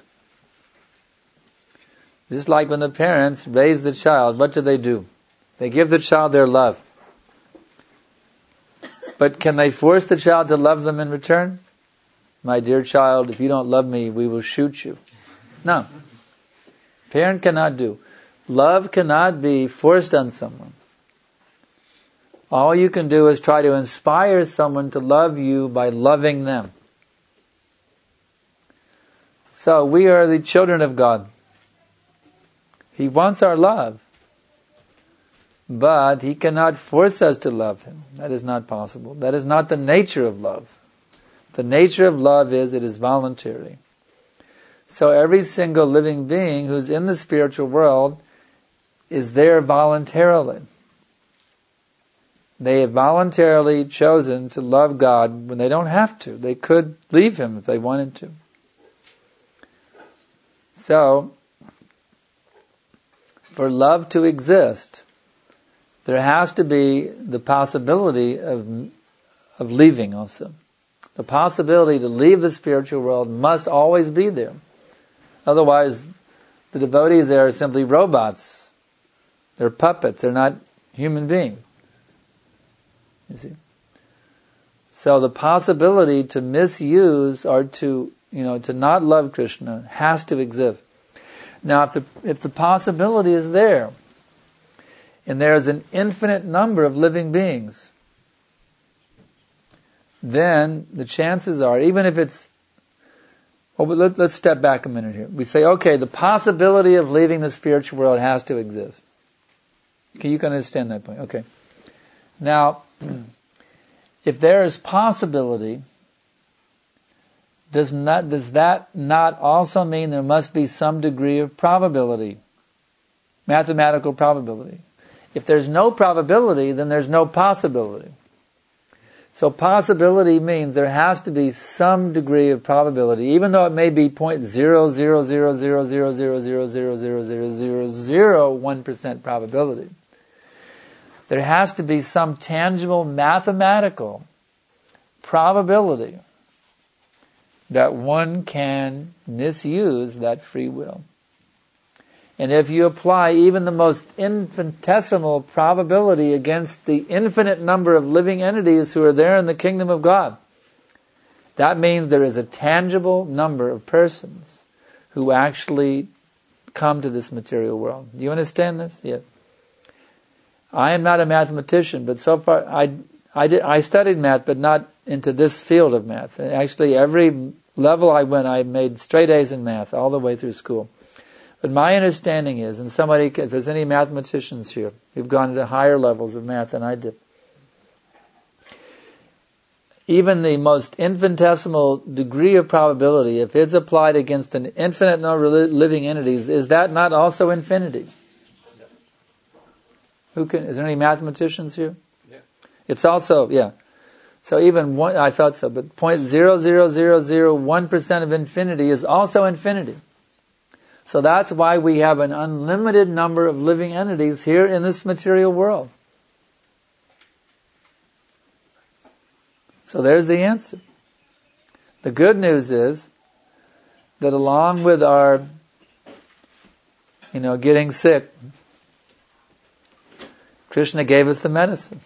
Just like when the parents raise the child, what do? They give the child their love. But can they force the child to love them in return? My dear child, if you don't love me, we will shoot you. No. Parent cannot do. Love cannot be forced on someone. All you can do is try to inspire someone to love you by loving them. So we are the children of God. He wants our love. But He cannot force us to love Him. That is not possible. That is not the nature of love. The nature of love is it is voluntary. So every single living being who's in the spiritual world is there voluntarily. They have voluntarily chosen to love God when they don't have to. They could leave Him if they wanted to. So, for love to exist, there has to be the possibility of leaving also. The possibility to leave the spiritual world must always be there. Otherwise, the devotees there are simply robots. They're puppets. They're not human beings. You see? So the possibility to misuse or to not love Krishna has to exist. Now, if the possibility is there, and there is an infinite number of living beings, then the chances are, even if it's... Well, but let's step back a minute here. We say, okay, the possibility of leaving the spiritual world has to exist. Okay, you can understand that point. Okay. Now, if there is possibility, does that not also mean there must be some degree of probability? Mathematical probability. If there's no probability, then there's no possibility. So possibility means there has to be some degree of probability, even though it may be 0.0000000000001% probability. There has to be some tangible mathematical probability that one can misuse that free will. And if you apply even the most infinitesimal probability against the infinite number of living entities who are there in the kingdom of God, that means there is a tangible number of persons who actually come to this material world. Do you understand this? Yes. I am not a mathematician, but so far I studied math, but not into this field of math. And actually, every level I went, I made straight A's in math all the way through school. But my understanding is, and if there's any mathematicians here who've gone to higher levels of math than I did, even the most infinitesimal degree of probability, if it's applied against an infinite number of living entities, is that not also infinity? Is there any mathematicians here? Yeah. It's also, yeah. So even one, I thought so, but 0.00001% of infinity is also infinity. So that's why we have an unlimited number of living entities here in this material world. So there's the answer. The good news is that along with our, getting sick, Krishna gave us the medicine.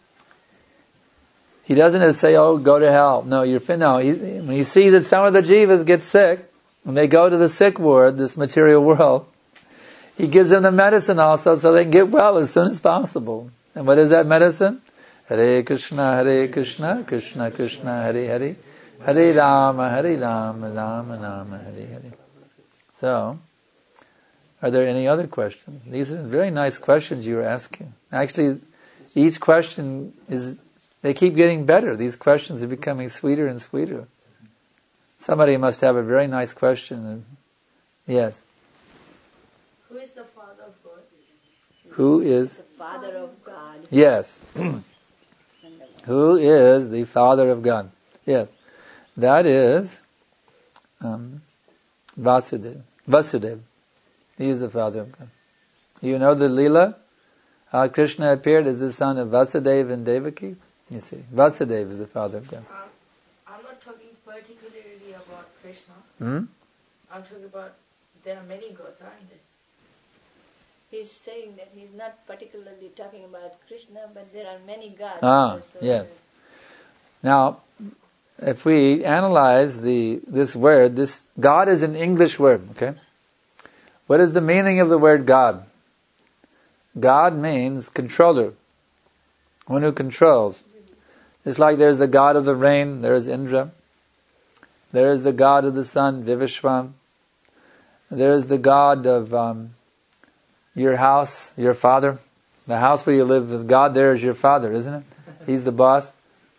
He doesn't just say, "Oh, go to hell." No, when he sees that some of the jivas get sick, when they go to the sick ward, this material world, he gives them the medicine also so they can get well as soon as possible. And what is that medicine? Hare Krishna, Krishna Krishna, Hare Hare, Hare Rama, Rama Rama, Hare Hare. So, are there any other questions? These are very nice questions you were asking. Actually, each question they keep getting better. These questions are becoming sweeter and sweeter. Somebody must have a very nice question. Yes. Who is the Father of God? Who is? The Father of God. Yes. Who is the Father of God? Yes. That is Vasudeva. Vasudeva. He is the Father of God. You know the Leela? How Krishna appeared as the son of Vasudeva and Devaki? You see, Vasudeva is the Father of God. I'm not talking particularly about Krishna. Hmm? I'm talking about there are many gods, aren't there? He's saying that he's not particularly talking about Krishna, but there are many gods. Yeah. Now, if we analyze this word, this God is an English word, okay? What is the meaning of the word God? God means controller, one who controls. It's like there's the God of the rain, there is Indra. There is the God of the sun, Vivishwan. There is the God of your house, your father. The house where you live with God, there is your father, isn't it? He's the boss.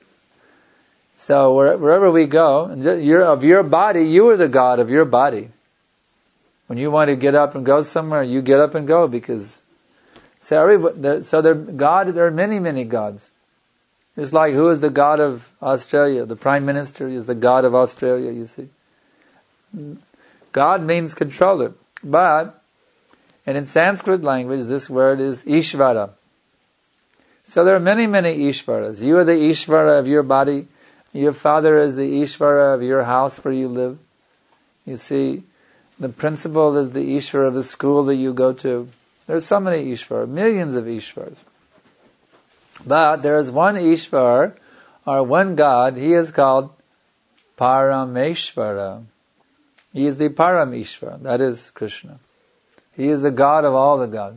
So wherever we go, of your body, you are the God of your body. When you want to get up and go somewhere, you get up and go because... there are many, many gods. It's like, who is the God of Australia? The Prime Minister is the God of Australia, you see. God means controller. And in Sanskrit language, this word is Ishvara. So there are many, many Ishvaras. You are the Ishvara of your body. Your father is the Ishvara of your house where you live. You see, the principal is the Ishvara of the school that you go to. There are so many Ishvaras, millions of Ishvaras. But there is one Ishvar our one God, He is called Parameshvara. He is the Parameshvara, that is Krishna. He is the God of all the gods.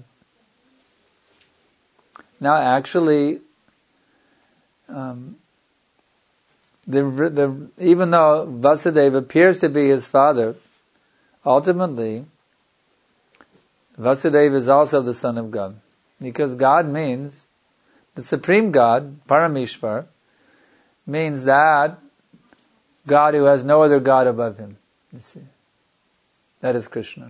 Now actually, even though Vasudeva appears to be his father, ultimately, Vasudeva is also the son of God. Because God means, the supreme God, Parameshvara, means that God who has no other God above him. You see, that is Krishna.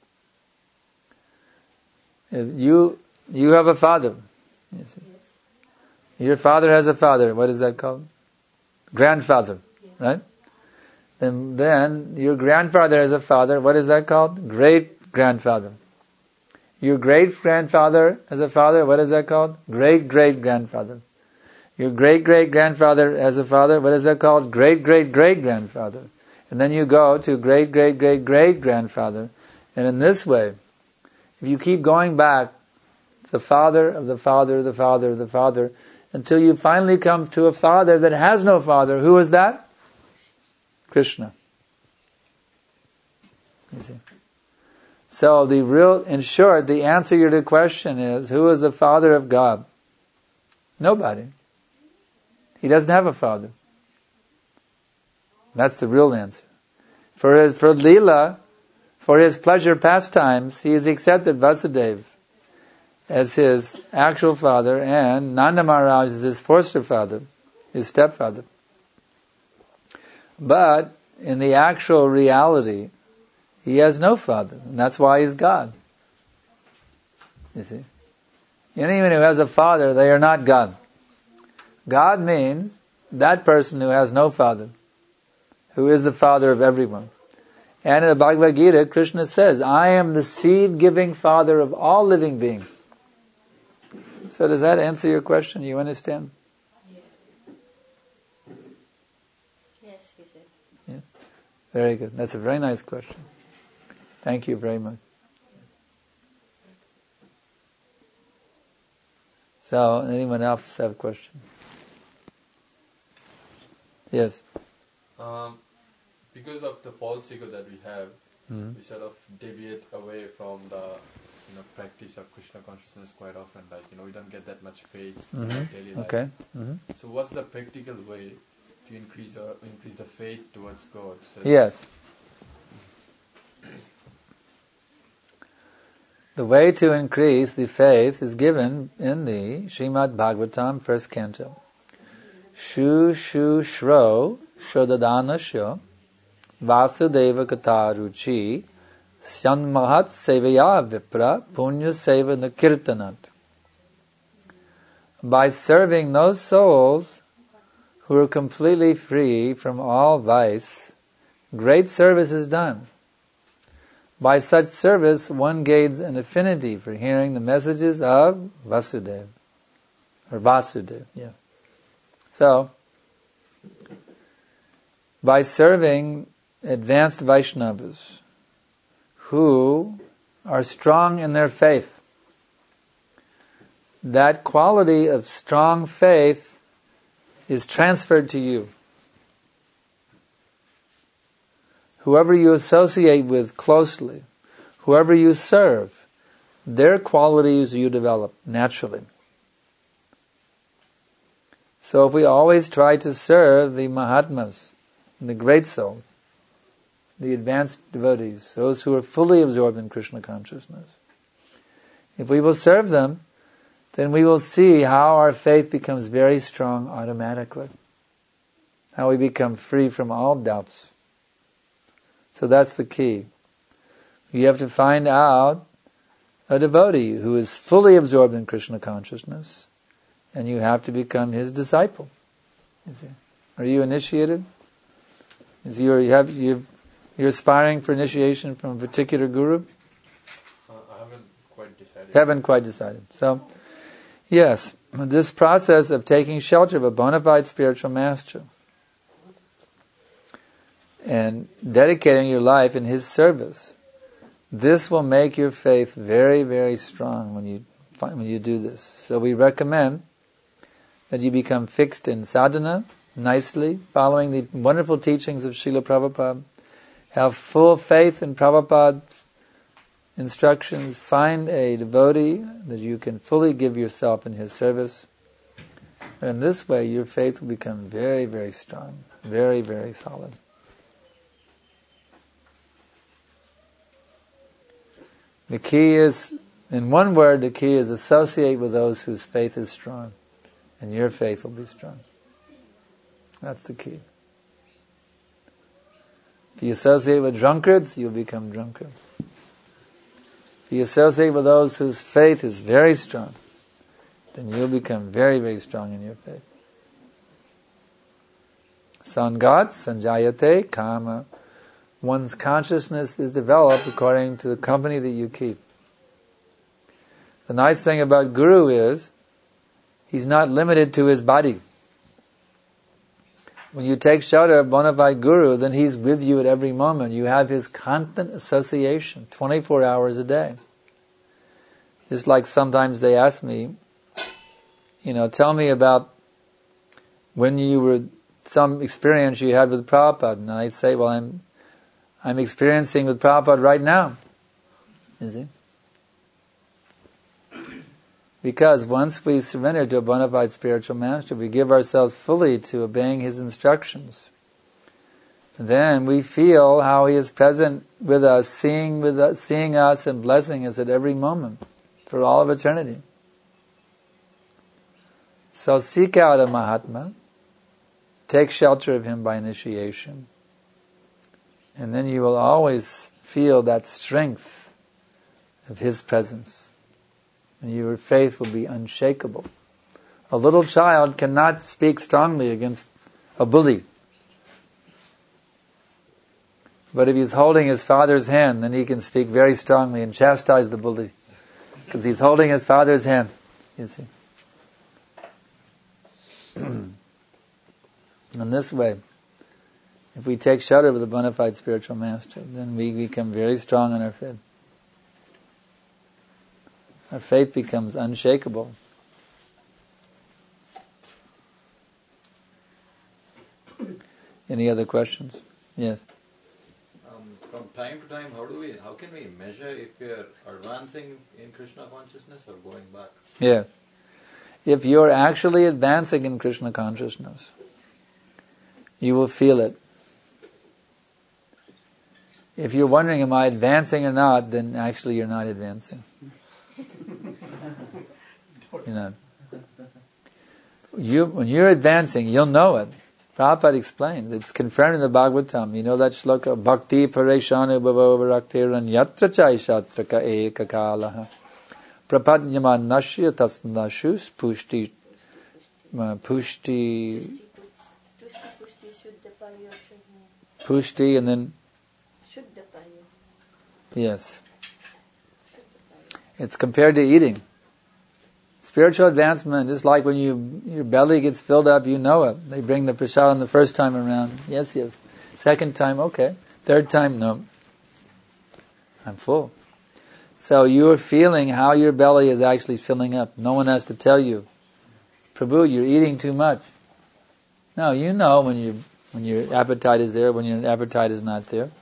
If you have a father. You see. Yes. Your father has a father. What is that called? Grandfather, Yes. right? Then your grandfather has a father. What is that called? Great grandfather. Your great grandfather has a father. What is that called? Great great grandfather. Your great great grandfather has a father. What is that called? Great great great grandfather. And then you go to great great great great grandfather. And in this way, if you keep going back, the father of the father of the father of the father, until you finally come to a father that has no father. Who is that? Krishna. You see. So in short, the answer to the question is, who is the father of God? Nobody. He doesn't have a father. That's the real answer. For Leela, for his pleasure pastimes, he has accepted Vasudeva as his actual father, and Nanda Maharaj is his foster father, his stepfather. But in the actual reality, he has no father, and that's why he's God. You see? Anyone who has a father, they are not God. God means that person who has no father, who is the father of everyone. And in the Bhagavad Gita, Krishna says, I am the seed-giving father of all living beings. So does that answer your question? You understand? Yes, he said. Yeah. Very good. That's a very nice question. Thank you very much. So, anyone else have a question? Yes. Because of the false ego that we have, we sort of deviate away from the practice of Krishna consciousness quite often. Like we don't get that much faith in our daily life. Okay. So what's the practical way to increase the faith towards God? So Yes. The way to increase the faith is given in the Srimad Bhagavatam, first canto. Shu Shu Shro Shodadanasya Vasudeva Kataruchi Syanmahat Sevaya Vipra Punya Seva Nakirtanat. By serving those souls who are completely free from all vice, great service is done. By such service, one gains an affinity for hearing the messages of Vasudeva. Or Vasudeva, yeah. So, by serving advanced Vaishnavas who are strong in their faith, that quality of strong faith is transferred to you. Whoever you associate with closely, whoever you serve, their qualities you develop naturally. So if we always try to serve the Mahatmas, the great soul, the advanced devotees, those who are fully absorbed in Krishna consciousness, if we will serve them, then we will see how our faith becomes very strong automatically. How we become free from all doubts. So that's the key. You have to find out a devotee who is fully absorbed in Krishna consciousness, and you have to become his disciple. You see. Are you initiated? You're aspiring for initiation from a particular guru? I haven't quite decided. Haven't quite decided. So, yes, this process of taking shelter of a bona fide spiritual master and dedicating your life in his service, this will make your faith very, very strong when you do this. So we recommend that you become fixed in sadhana, nicely, following the wonderful teachings of Srila Prabhupada. Have full faith in Prabhupada's instructions. Find a devotee that you can fully give yourself in his service. And in this way, your faith will become very, very strong, very, very solid. The key is, in one word, the key is associate with those whose faith is strong, and your faith will be strong. That's the key. If you associate with drunkards, you'll become drunkard. If you associate with those whose faith is very strong, then you'll become very, very strong in your faith. Sangat sanjayate kama. One's consciousness is developed according to the company that you keep. The nice thing about Guru is, he's not limited to his body. When you take shelter of bona fide Guru, then he's with you at every moment. You have his constant association, 24 hours a day. Just like sometimes they ask me, tell me about when you were, some experience you had with Prabhupada. And I'd say, well, I'm experiencing with Prabhupada right now. You see? Because once we surrender to a bona fide spiritual master, we give ourselves fully to obeying his instructions. And then we feel how he is present with us, seeing us and blessing us at every moment for all of eternity. So seek out a Mahatma, take shelter of him by initiation, and then you will always feel that strength of his presence. And your faith will be unshakable. A little child cannot speak strongly against a bully. But if he's holding his father's hand, then he can speak very strongly and chastise the bully. Because he's holding his father's hand, you see. In this way, if we take shelter with a bona fide spiritual master, then we become very strong in our faith. Our faith becomes unshakable. Any other questions? Yes. From time to time, how can we measure if we are advancing in Krishna consciousness or going back? Yeah. If you're actually advancing in Krishna consciousness, you will feel it. If you're wondering, am I advancing or not, then actually you're not advancing. When you're advancing, you'll know it. Prabhupada explains, it's confirmed in the Bhagavatam. You know that shloka, Bhakti pareshanu bhavavaraktiran yatra chaishatraka ekakalaha prapadnyama nashya tasnashus pushti pushti and then yes. It's compared to eating. Spiritual advancement is like when your belly gets filled up, you know it. They bring the prasadam the first time around. Yes. Second time, okay. Third time, no. I'm full. So you're feeling how your belly is actually filling up. No one has to tell you, Prabhu, you're eating too much. No, you know when your appetite is there, when your appetite is not there.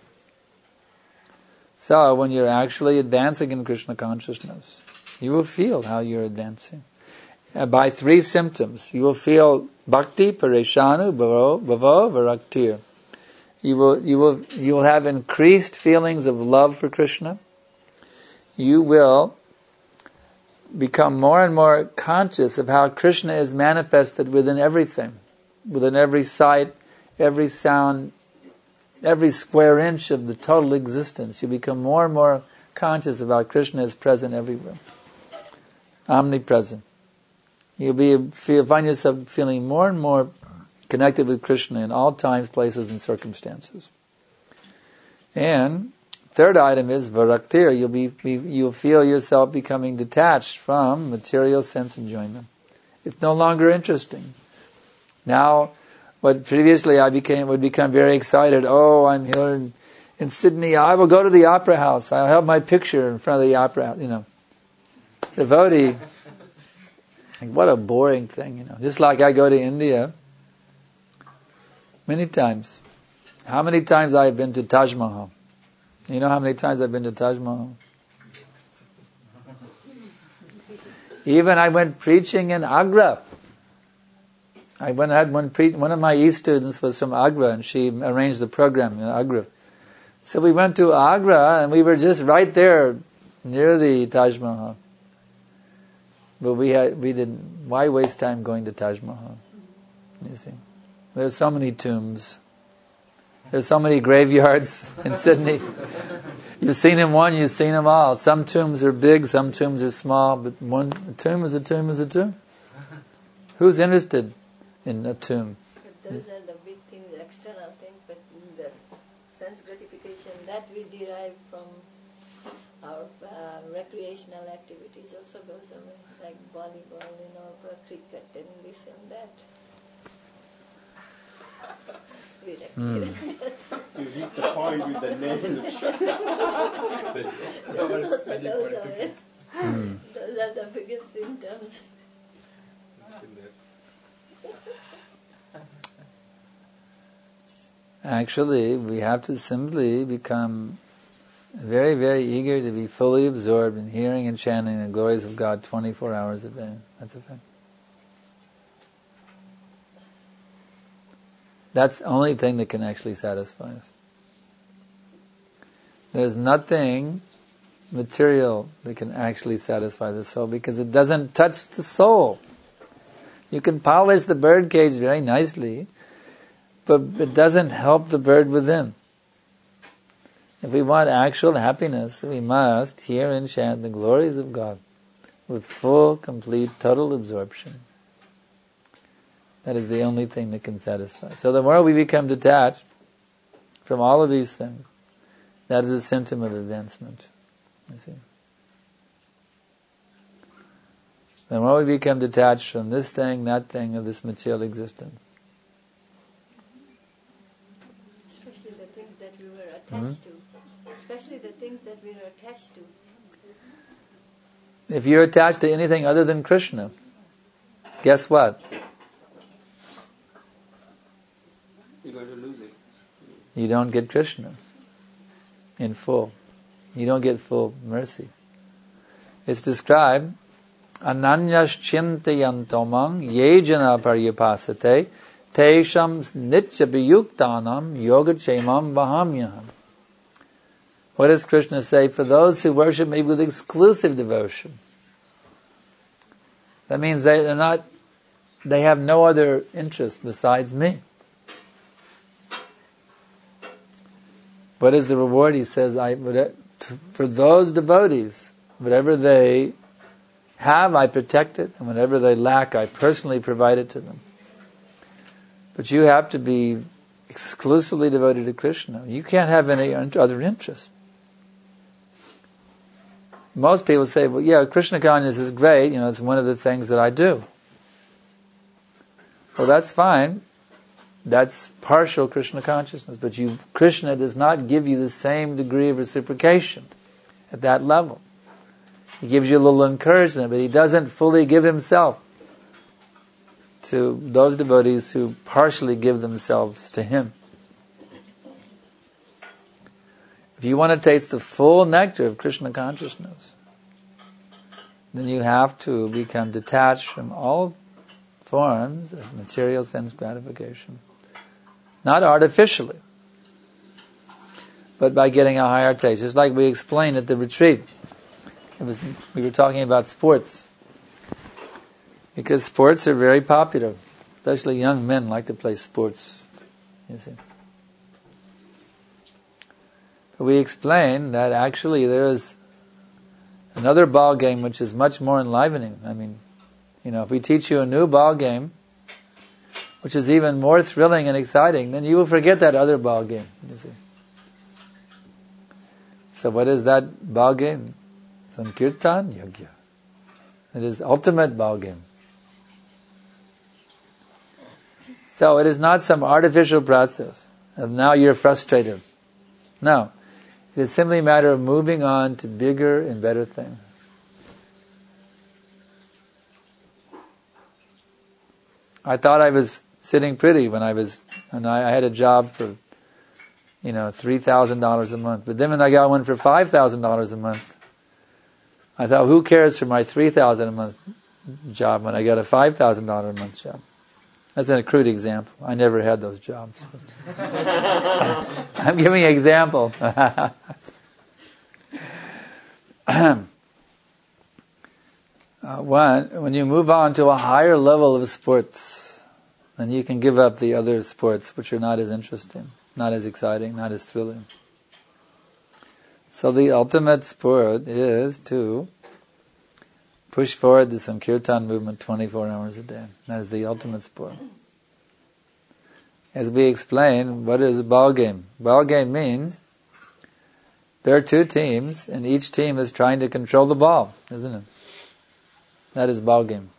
So when you're actually advancing in Krishna consciousness, you will feel how you're advancing. By 3 symptoms. You will feel bhakti, pareshanu, bhavo, varaktir. You will have increased feelings of love for Krishna. You will become more and more conscious of how Krishna is manifested within everything. Within every sight, every sound, every square inch of the total existence. You become more and more conscious of how Krishna is present everywhere. Omnipresent. You'll find yourself feeling more and more connected with Krishna in all times, places, and circumstances. And third item is varaktir. You'll feel yourself becoming detached from material sense enjoyment. It's no longer interesting. Now, what previously I would become very excited. Oh, I'm here in Sydney. I will go to the opera house. I'll have my picture in front of the opera house. Devotee Like, what a boring thing, Just like I go to India many times. How many times I have been to Taj Mahal? You know how many times I've been to Taj Mahal? Even I went preaching in Agra. One of my East students was from Agra, and she arranged the program in Agra. So we went to Agra, and we were just right there near the Taj Mahal. But why waste time going to Taj Mahal? You see, there's so many tombs. There's so many graveyards in Sydney. You've seen them one, you've seen them all. Some tombs are big, some tombs are small, but a tomb is a tomb is a tomb. Who's interested in a tomb? But those are the big things, external things, but the sense gratification that we derive from our recreational activities also goes away, like volleyball, cricket and this and that. You hit the point with the nail. Those are the biggest symptoms. Actually, we have to simply become very, very eager to be fully absorbed in hearing and chanting the glories of God 24 hours a day. That's a fact. That's the only thing that can actually satisfy us. There's nothing material that can actually satisfy the soul because it doesn't touch the soul. You can polish the bird cage very nicely, but it doesn't help the bird within. If we want actual happiness, we must hear and chant the glories of God with full, complete, total absorption. That is the only thing that can satisfy. So the more we become detached from all of these things, that is a symptom of advancement. You see? The more we become detached from this thing, that thing, of this material existence. Especially the things that we were attached to. Especially the things that we were attached to. If you're attached to anything other than Krishna, guess what? You're going to lose it. You don't get Krishna in full. You don't get full mercy. It's described, Ananyas chintayantomam yejana paryapasate tesham nityabhiyuktanam yogachemam vahamyaham. What does Krishna say? For those who worship me with exclusive devotion. That means they have no other interest besides me. What is the reward? He says, for those devotees, whatever they have, I protect it, and whatever they lack, I personally provide it to them. But you have to be exclusively devoted to Krishna. You can't have any other interest. Most people say, well, yeah, Krishna consciousness is great, it's one of the things that I do. Well, that's fine. That's partial Krishna consciousness, but Krishna does not give you the same degree of reciprocation at that level. He gives you a little encouragement, but he doesn't fully give himself to those devotees who partially give themselves to him. If you want to taste the full nectar of Krishna consciousness, then you have to become detached from all forms of material sense gratification. Not artificially, but by getting a higher taste. Just like we explained at the retreat. We were talking about sports. Because sports are very popular. Especially young men like to play sports. You see. But we explained that actually there is another ball game which is much more enlivening. If we teach you a new ball game, which is even more thrilling and exciting, then you will forget that other ball game. You see. So what is that ball game? Sankirtan Yogya. It is ultimate ball game. So it is not some artificial process of now you're frustrated. No. It is simply a matter of moving on to bigger and better things. I thought I was sitting pretty when I had a job for, $3,000 a month. But then when I got one for $5,000 a month, I thought, who cares for my $3,000 a month job when I got a $5,000 a month job? That's an crude example. I never had those jobs. I'm giving an example. When you move on to a higher level of sports, then you can give up the other sports which are not as interesting, not as exciting, not as thrilling. So the ultimate sport is to push forward the Sankirtan movement 24 hours a day. That is the ultimate sport. As we explain, what is a ball game? Ball game means there are two teams, and each team is trying to control the ball, isn't it? That is ball game.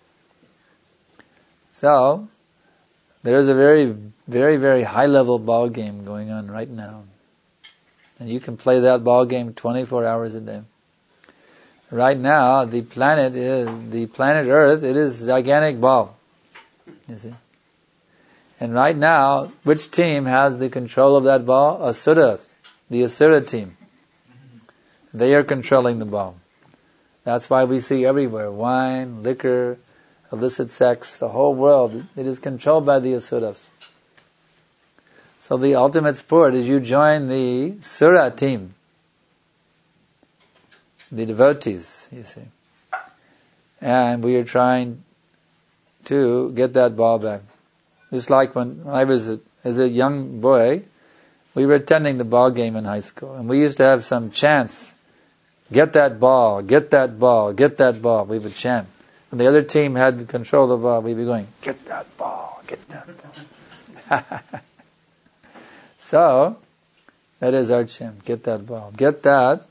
So, there is a very, very, very high level ball game going on right now. And you can play that ball game 24 hours a day. Right now, the planet Earth, it is a gigantic ball. You see? And right now, which team has the control of that ball? Asuras. The Asura team. They are controlling the ball. That's why we see everywhere wine, liquor, illicit sex, the whole world. It is controlled by the Asuras. So the ultimate sport is you join the Sura team. The devotees, you see. And we are trying to get that ball back. Just like when I was as a young boy, we were attending the ball game in high school. And we used to have some chants. Get that ball, get that ball, get that ball. We would chant. When the other team had control of the ball, we'd be going, get that ball, get that ball. So, that is our chant, get that ball. Get that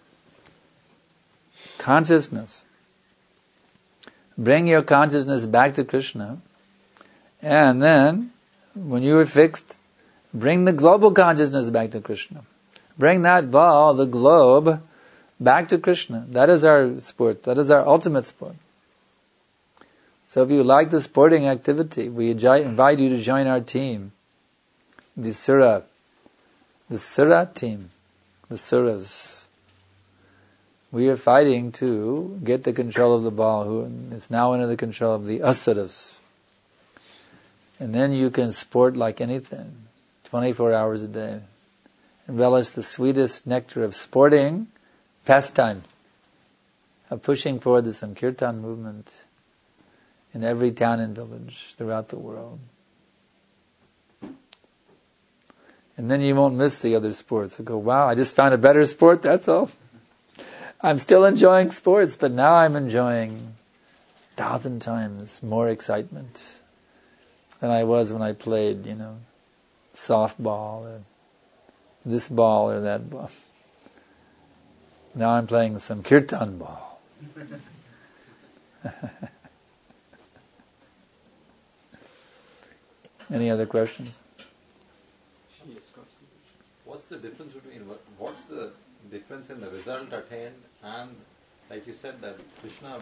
consciousness. Bring your consciousness back to Krishna. And then, when you are fixed, bring the global consciousness back to Krishna. Bring that ball, the globe, back to Krishna. That is our sport. That is our ultimate sport. So if you like the sporting activity, we invite you to join our team, the Sura team, the Suras. We are fighting to get the control of the ball, who is now under the control of the Asuras. And then you can sport like anything, 24 hours a day, and relish the sweetest nectar of sporting pastime, of pushing forward the Sankirtan movement in every town and village throughout the world. And then you won't miss the other sports. You'll go, wow, I just found a better sport, that's all. I'm still enjoying sports, but now I'm enjoying 1,000 times more excitement than I was when I played, softball or this ball or that ball. Now I'm playing some kirtan ball. Any other questions? What's the difference in the result attained and, like you said, that Krishna,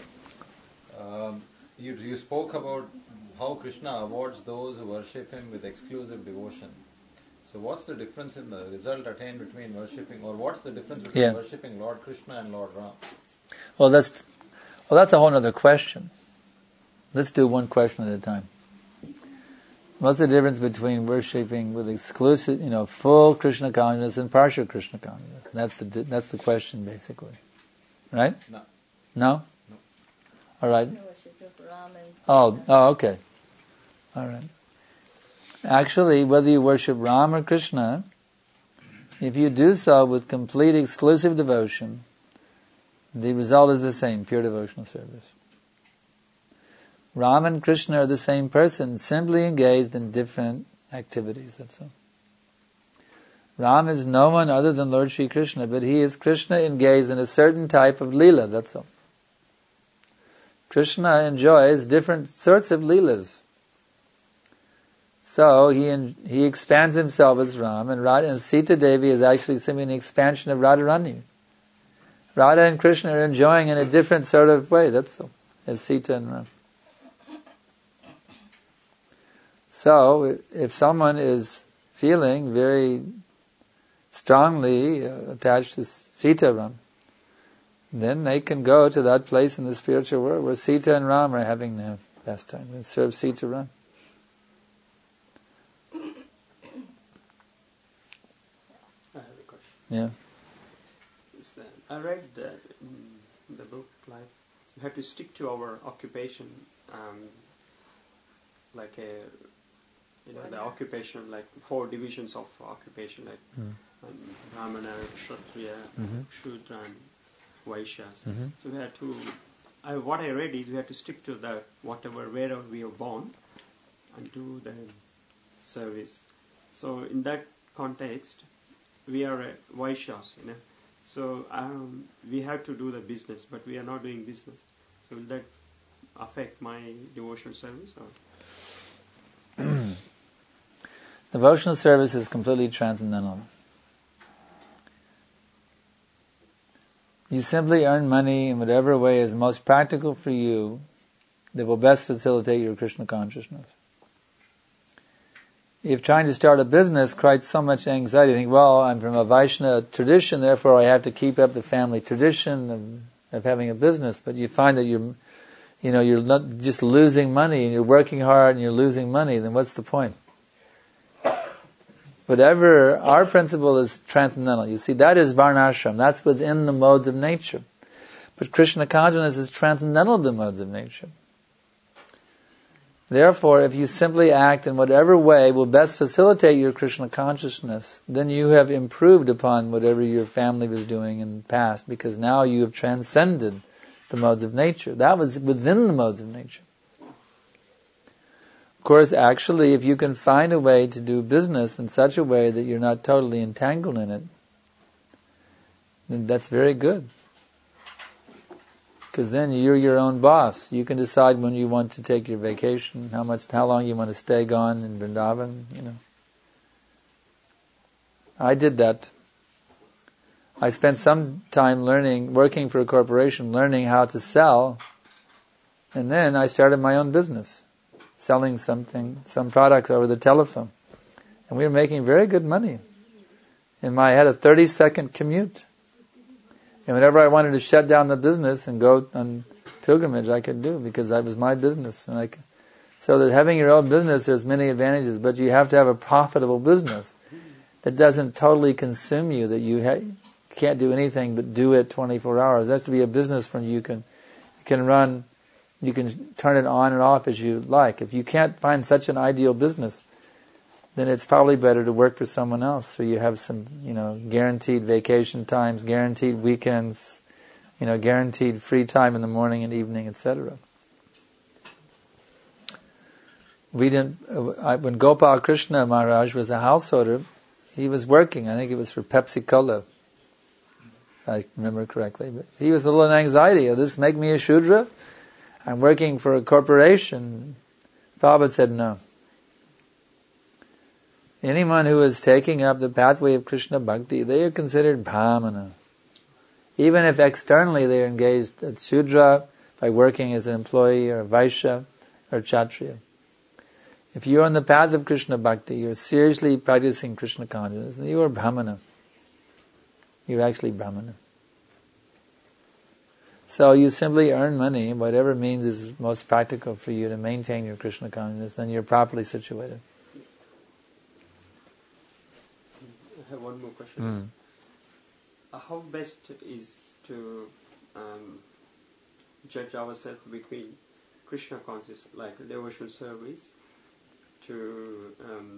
you spoke about how Krishna awards those who worship him with exclusive devotion. So what's the difference in the result attained between worshipping, or what's the difference between worshipping Lord Krishna and Lord Ram? Well, that's a whole other question. Let's do one question at a time. What's the difference between worshipping with exclusive, full Krishna consciousness and partial Krishna consciousness? That's the question, basically, right? No. No? No. All right. Ram and Oh, okay. All right. Actually, whether you worship Ram or Krishna, if you do so with complete exclusive devotion, the result is the same, pure devotional service. Ram and Krishna are the same person, simply engaged in different activities, that's all. Ram is no one other than Lord Shri Krishna, but he is Krishna engaged in a certain type of leela, that's all. Krishna enjoys different sorts of leelas. So he expands himself as Ram, and Sita Devi is actually simply an expansion of Radharani. Radha and Krishna are enjoying in a different sort of way, that's all, as Sita and Ram. So, if someone is feeling very strongly attached to Sitaram, then they can go to that place in the spiritual world where Sita and Ram are having their pastime and serve Sitaram. I have a question. Yeah. I read that in the book, like, we have to stick to our occupation, like the occupation, like 4 divisions of occupation, like Brahmana, Kshatriya, Shudra, and Vaishyas. So we have to, what I read is we have to stick to that, wherever we are born, and do the service. So in that context, we are Vaishyas, So we have to do the business, but we are not doing business. So will that affect my devotional service? Or? Devotional service is completely transcendental. You simply earn money in whatever way is most practical for you that will best facilitate your Krishna consciousness. If trying to start a business creates so much anxiety, you think, well, I'm from a Vaishnava tradition, therefore I have to keep up the family tradition of having a business. But you find that you're not just losing money, and you're working hard and you're losing money, then what's the point? Whatever, our principle is transcendental. You see, that is varnashram. That's within the modes of nature. But Krishna consciousness is transcendental to the modes of nature. Therefore, if you simply act in whatever way will best facilitate your Krishna consciousness, then you have improved upon whatever your family was doing in the past, because now you have transcended the modes of nature. That was within the modes of nature. Of course, actually, if you can find a way to do business in such a way that you're not totally entangled in it, then that's very good. Because then you're your own boss. You can decide when you want to take your vacation, how long you want to stay gone in Vrindavan, I did that. I spent some time working for a corporation, learning how to sell, and then I started my own business, selling some products over the telephone. And we were making very good money. And I had a 30-second commute. And whenever I wanted to shut down the business and go on pilgrimage, I could do, because that was my business. So that having your own business, there's many advantages, but you have to have a profitable business that doesn't totally consume you, that you can't do anything but do it 24 hours. It has to be a business where you can turn it on and off as you like. If you can't find such an ideal business, then it's probably better to work for someone else, so you have some, guaranteed vacation times, guaranteed weekends, guaranteed free time in the morning and evening, etc. When Gopal Krishna Maharaj was a householder, he was working, I think it was for Pepsi Cola, if I remember correctly, but he was a little in anxiety. Will this make me a Shudra? I'm working for a corporation. Prabhupada said no. Anyone who is taking up the pathway of Krishna Bhakti, they are considered Brahmana. Even if externally they are engaged at Shudra by working as an employee or a Vaishya or Kshatriya. If you are on the path of Krishna Bhakti, you are seriously practicing Krishna consciousness, then you are Brahmana. You are actually Brahmana. So you simply earn money, whatever means is most practical for you to maintain your Krishna consciousness, then you're properly situated. I have one more question. How best is to judge ourselves between Krishna consciousness, like devotional service, to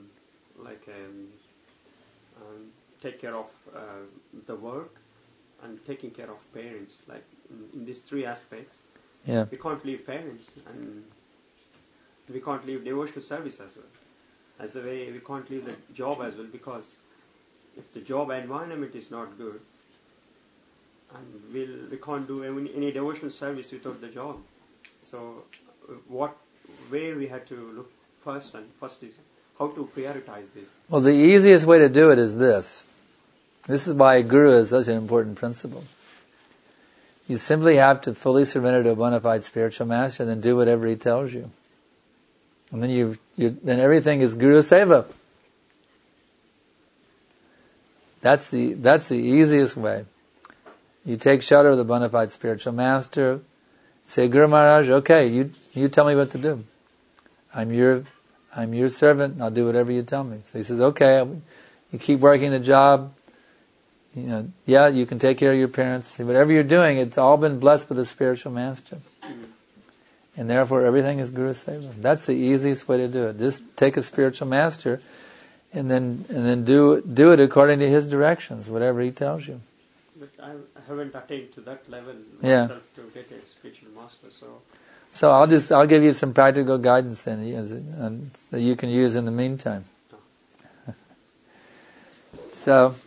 take care of the work and taking care of parents, like in these 3 aspects. Yeah. We can't leave parents, and we can't leave devotional service as well. As a way, we can't leave the job as well, because if the job environment is not good, and we can't do any devotional service without the job. So, where we have to look first is how to prioritize this. Well, the easiest way to do it is this. This is why Guru is such an important principle. You simply have to fully surrender to a bona fide spiritual master and then do whatever he tells you. And then then everything is Guru Seva. That's the easiest way. You take shelter of the bona fide spiritual master. Say, Guru Maharaj, okay, you tell me what to do. I'm your servant. I'll do whatever you tell me. So he says, okay, you keep working the job. Yeah, you can take care of your parents. Whatever you're doing, it's all been blessed by the spiritual master. And therefore, everything is Guru Seva. That's the easiest way to do it. Just take a spiritual master, and then do it according to his directions, whatever he tells you. But I haven't attained to that level myself to get a spiritual master. So I'll give you some practical guidance then that you can use in the meantime. So.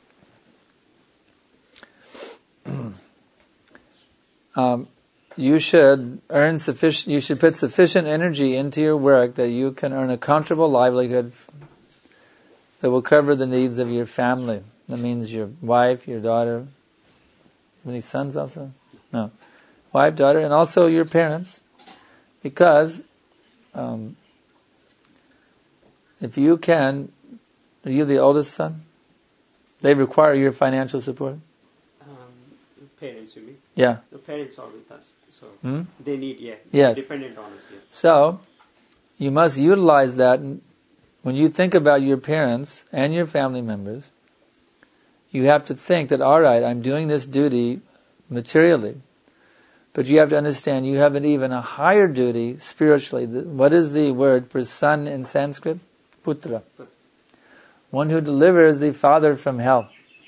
You should put sufficient energy into your work that you can earn a comfortable livelihood that will cover the needs of your family. That means your wife, your daughter. Any sons also? No. Wife, daughter, and also your parents. Because if you can, are you the oldest son? They require your financial support? Parents, you mean? Yeah. The parents are with us. So they need, yes. Dependent on us. Yes. So, you must utilize that. When you think about your parents and your family members, you have to think that, all right, I'm doing this duty materially, but you have to understand you have even a higher duty spiritually. What is the word for son in Sanskrit? Putra. One who delivers the father from hell.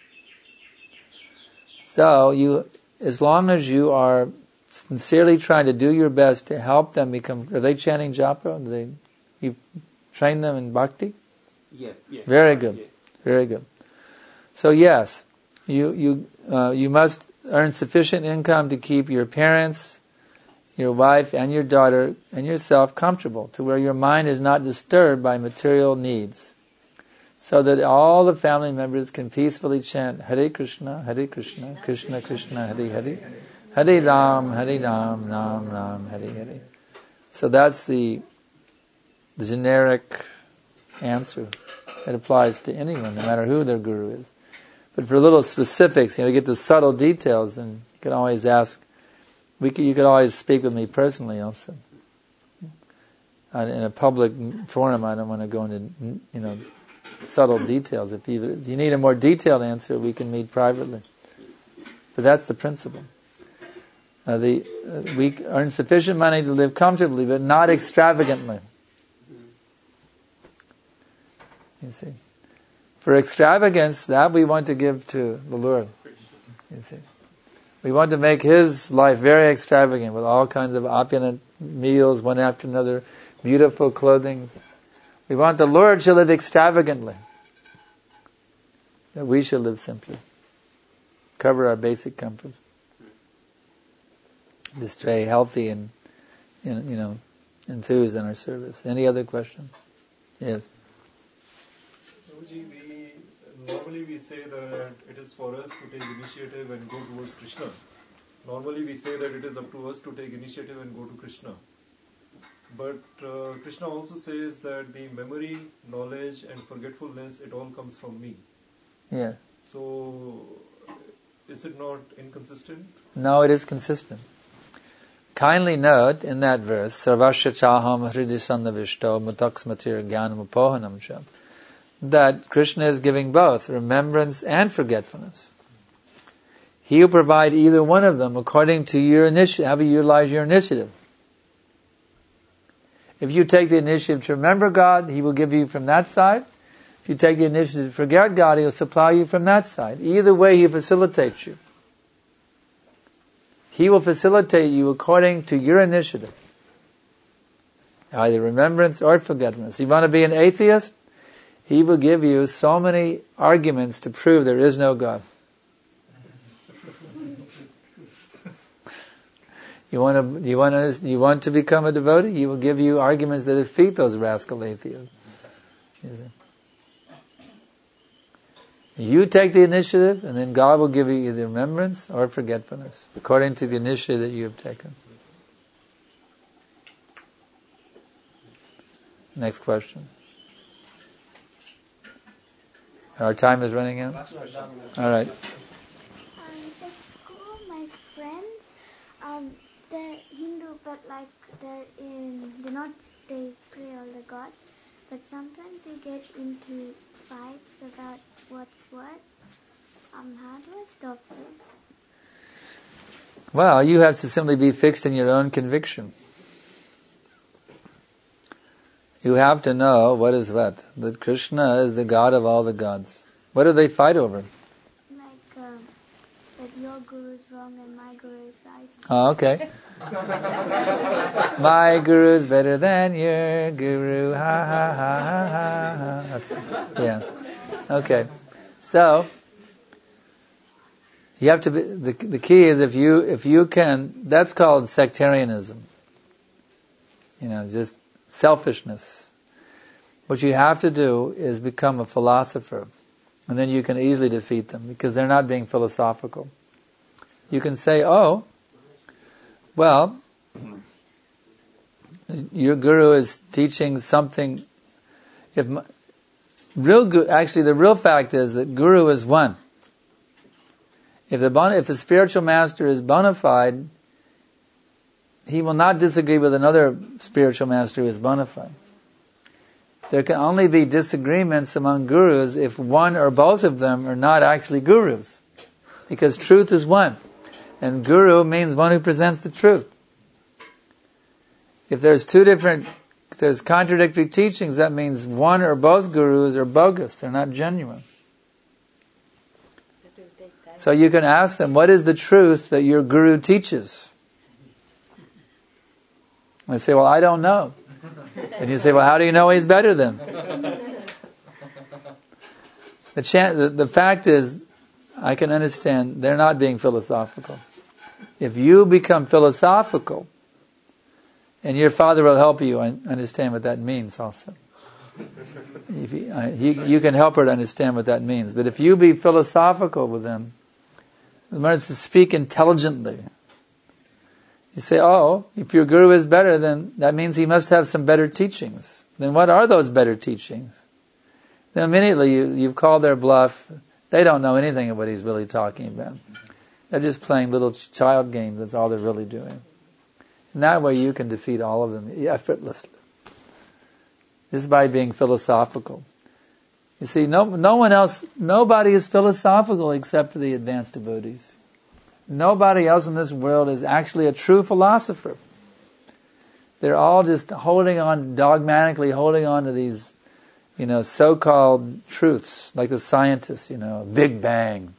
So, as long as you are sincerely trying to do your best to help them become, are they chanting japa? You train them in bhakti? Yeah. Very good. Yeah. Very good. So yes, you must earn sufficient income to keep your parents, your wife, and your daughter, and yourself comfortable, to where your mind is not disturbed by material needs, so that all the family members can peacefully chant Hare Krishna, Krishna Krishna, Hare Hare, Hare Ram, Ram Ram, Hare Hare. So that's the generic answer that applies to anyone, no matter who their guru is. But for little specifics, to get the subtle details, and you can always ask. You could always speak with me personally also. In a public forum, I don't want to go into subtle details. If you need a more detailed answer, we can meet privately. But that's the principle. We earn sufficient money to live comfortably, but not extravagantly. You see, for extravagance, that we want to give to the Lord. You see, we want to make His life very extravagant with all kinds of opulent meals, one after another, beautiful clothing. We want the Lord to live extravagantly, that we should live simply, cover our basic comforts, to stay healthy and enthused in our service. Any other question? Yes. Normally we say that it is for us to take initiative and go towards Krishna. Normally we say that it is up to us to take initiative and go to Krishna. But Krishna also says that the memory, knowledge and forgetfulness, it all comes from me. Yeah. So, is it not inconsistent? No, it is consistent. Kindly note in that verse, Sarvasya Chaham Hridisannavishto Mutaksmatir Jnanam Upohanam Cha, that Krishna is giving both remembrance and forgetfulness. He will provide either one of them according to your initiative, how you utilize your initiative. If you take the initiative to remember God, He will give you from that side. If you take the initiative to forget God, He will supply you from that side. Either way, He facilitates you. He will facilitate you according to your initiative. Either remembrance or forgetfulness. You want to be an atheist? He will give you so many arguments to prove there is no God. You want to become a devotee? He will give you arguments that defeat those rascal atheists. You take the initiative, and then God will give you either remembrance or forgetfulness, according to the initiative that you have taken. Next question. Our time is running out? All right. At school, my friends, they're Hindu, but like they pray all the gods, but sometimes they get into fights about what's what. How do I stop this? Well, you have to simply be fixed in your own conviction. You have to know what is what. That Krishna is the God of all the gods. What do they fight over? Like, that your guru is wrong and my guru is right. Oh, okay. My guru is better than your guru. Ha ha ha ha ha. Yeah. Okay. So you have to be. The key is if you can. That's called sectarianism. Just selfishness. What you have to do is become a philosopher, and then you can easily defeat them because they're not being philosophical. You can say, "Oh, well, your guru is teaching something." The real fact is that guru is one. If the spiritual master is bona fide, he will not disagree with another spiritual master who is bona fide. There can only be disagreements among gurus if one or both of them are not actually gurus. Because truth is one. And guru means one who presents the truth. If there's contradictory teachings, that means one or both gurus are bogus. They're not genuine. So you can ask them, what is the truth that your guru teaches? And they say, well, I don't know. And you say, well, how do you know he's better then? The fact is, I can understand they're not being philosophical. If you become philosophical, and your father will help you understand what that means also. You can help her to understand what that means. But if you be philosophical with them, learn to speak intelligently. You say, oh, if your guru is better, then that means he must have some better teachings. Then what are those better teachings? Then immediately you've called their bluff. They don't know anything of what he's really talking about. They're just playing little child games. That's all they're really doing. And that way you can defeat all of them effortlessly. Just by being philosophical. You see, nobody is philosophical except for the advanced devotees. Nobody else in this world is actually a true philosopher. They're all just dogmatically holding on to these, so-called truths, like the scientists, Big Bang.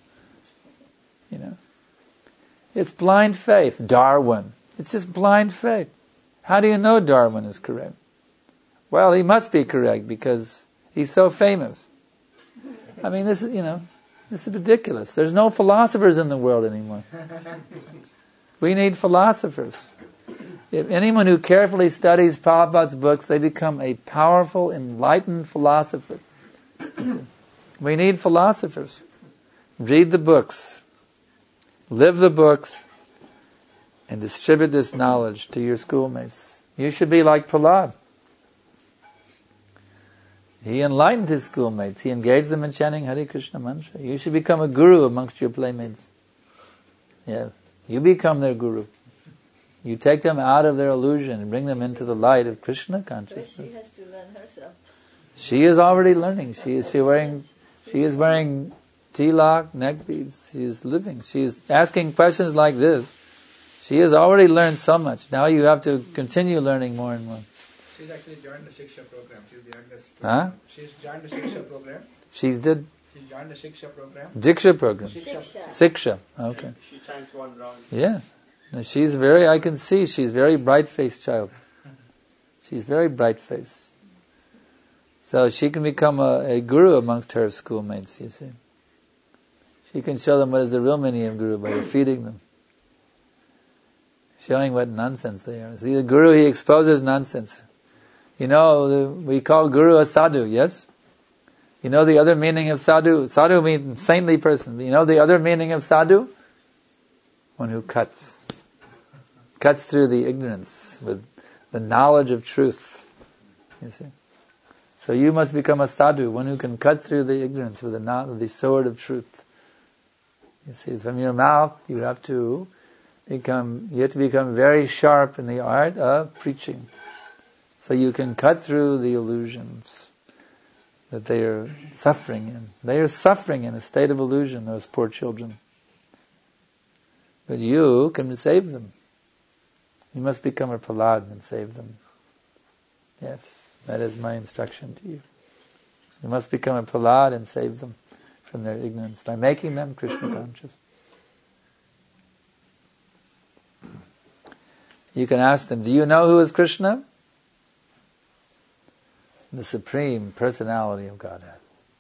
It's blind faith. Darwin. It's just blind faith. How do you know Darwin is correct? Well, he must be correct because he's so famous. I mean, this is ridiculous. There's no philosophers in the world anymore. We need philosophers. If anyone who carefully studies Prabhupada's books, they become a powerful, enlightened philosopher. We need philosophers. Read the books. Live the books. And distribute this knowledge to your schoolmates. You should be like Prahlad. He enlightened his schoolmates. He engaged them in chanting Hare Krishna mantra. You should become a guru amongst your playmates. Yeah, you become their guru. You take them out of their illusion and bring them into the light of Krishna consciousness. But she has to learn herself. She is already learning. She is wearing tilak, neck beads. She is living. She is asking questions like this. She has already learned so much. Now you have to continue learning more and more. She's actually joined the Shiksha program. She's the youngest. Huh? She's joined the Shiksha program. She's joined the Shiksha program. Diksha program. Shiksha. Okay. She chants one round. Yeah. I can see she's very bright-faced child. She's very bright-faced. So she can become a guru amongst her schoolmates, you see. She can show them what is the real meaning of guru by feeding them. Showing what nonsense they are. See, the guru, he exposes nonsense. We call guru a sadhu, yes? You know the other meaning of sadhu? Sadhu means saintly person. You know the other meaning of sadhu? One who cuts through the ignorance with the knowledge of truth. You see? So you must become a sadhu, one who can cut through the ignorance with the sword of truth. You see, from your mouth you have to become very sharp in the art of preaching. So you can cut through the illusions that they are suffering in. They are suffering in a state of illusion, those poor children. But you can save them. You must become a Prahlad and save them. Yes, that is my instruction to you. You must become a Prahlad and save them from their ignorance by making them Krishna conscious. You can ask them, do you know who is Krishna? The Supreme Personality of Godhead.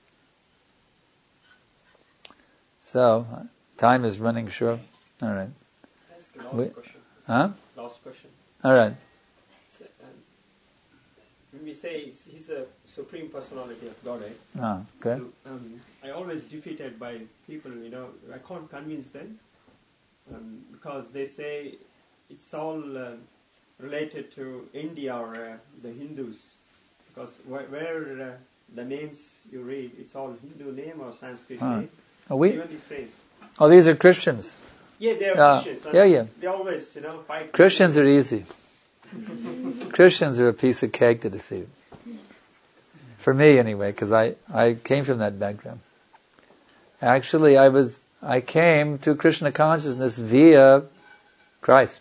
So, time is running short. All right. Ask the last question. Huh? Last question. All right. So, when we say he's a Supreme Personality of Godhead, good. So, I always defeated by people, I can't convince them because they say it's all related to India or the Hindus. Because where the names you read, it's all Hindu name or Sanskrit name. Even these says. Oh, these are Christians. Yeah, they are Christians. Yeah. They always, fight. Christians are easy. Christians are a piece of cake to defeat. For me, anyway, because I came from that background. Actually, I came to Krishna consciousness via Christ.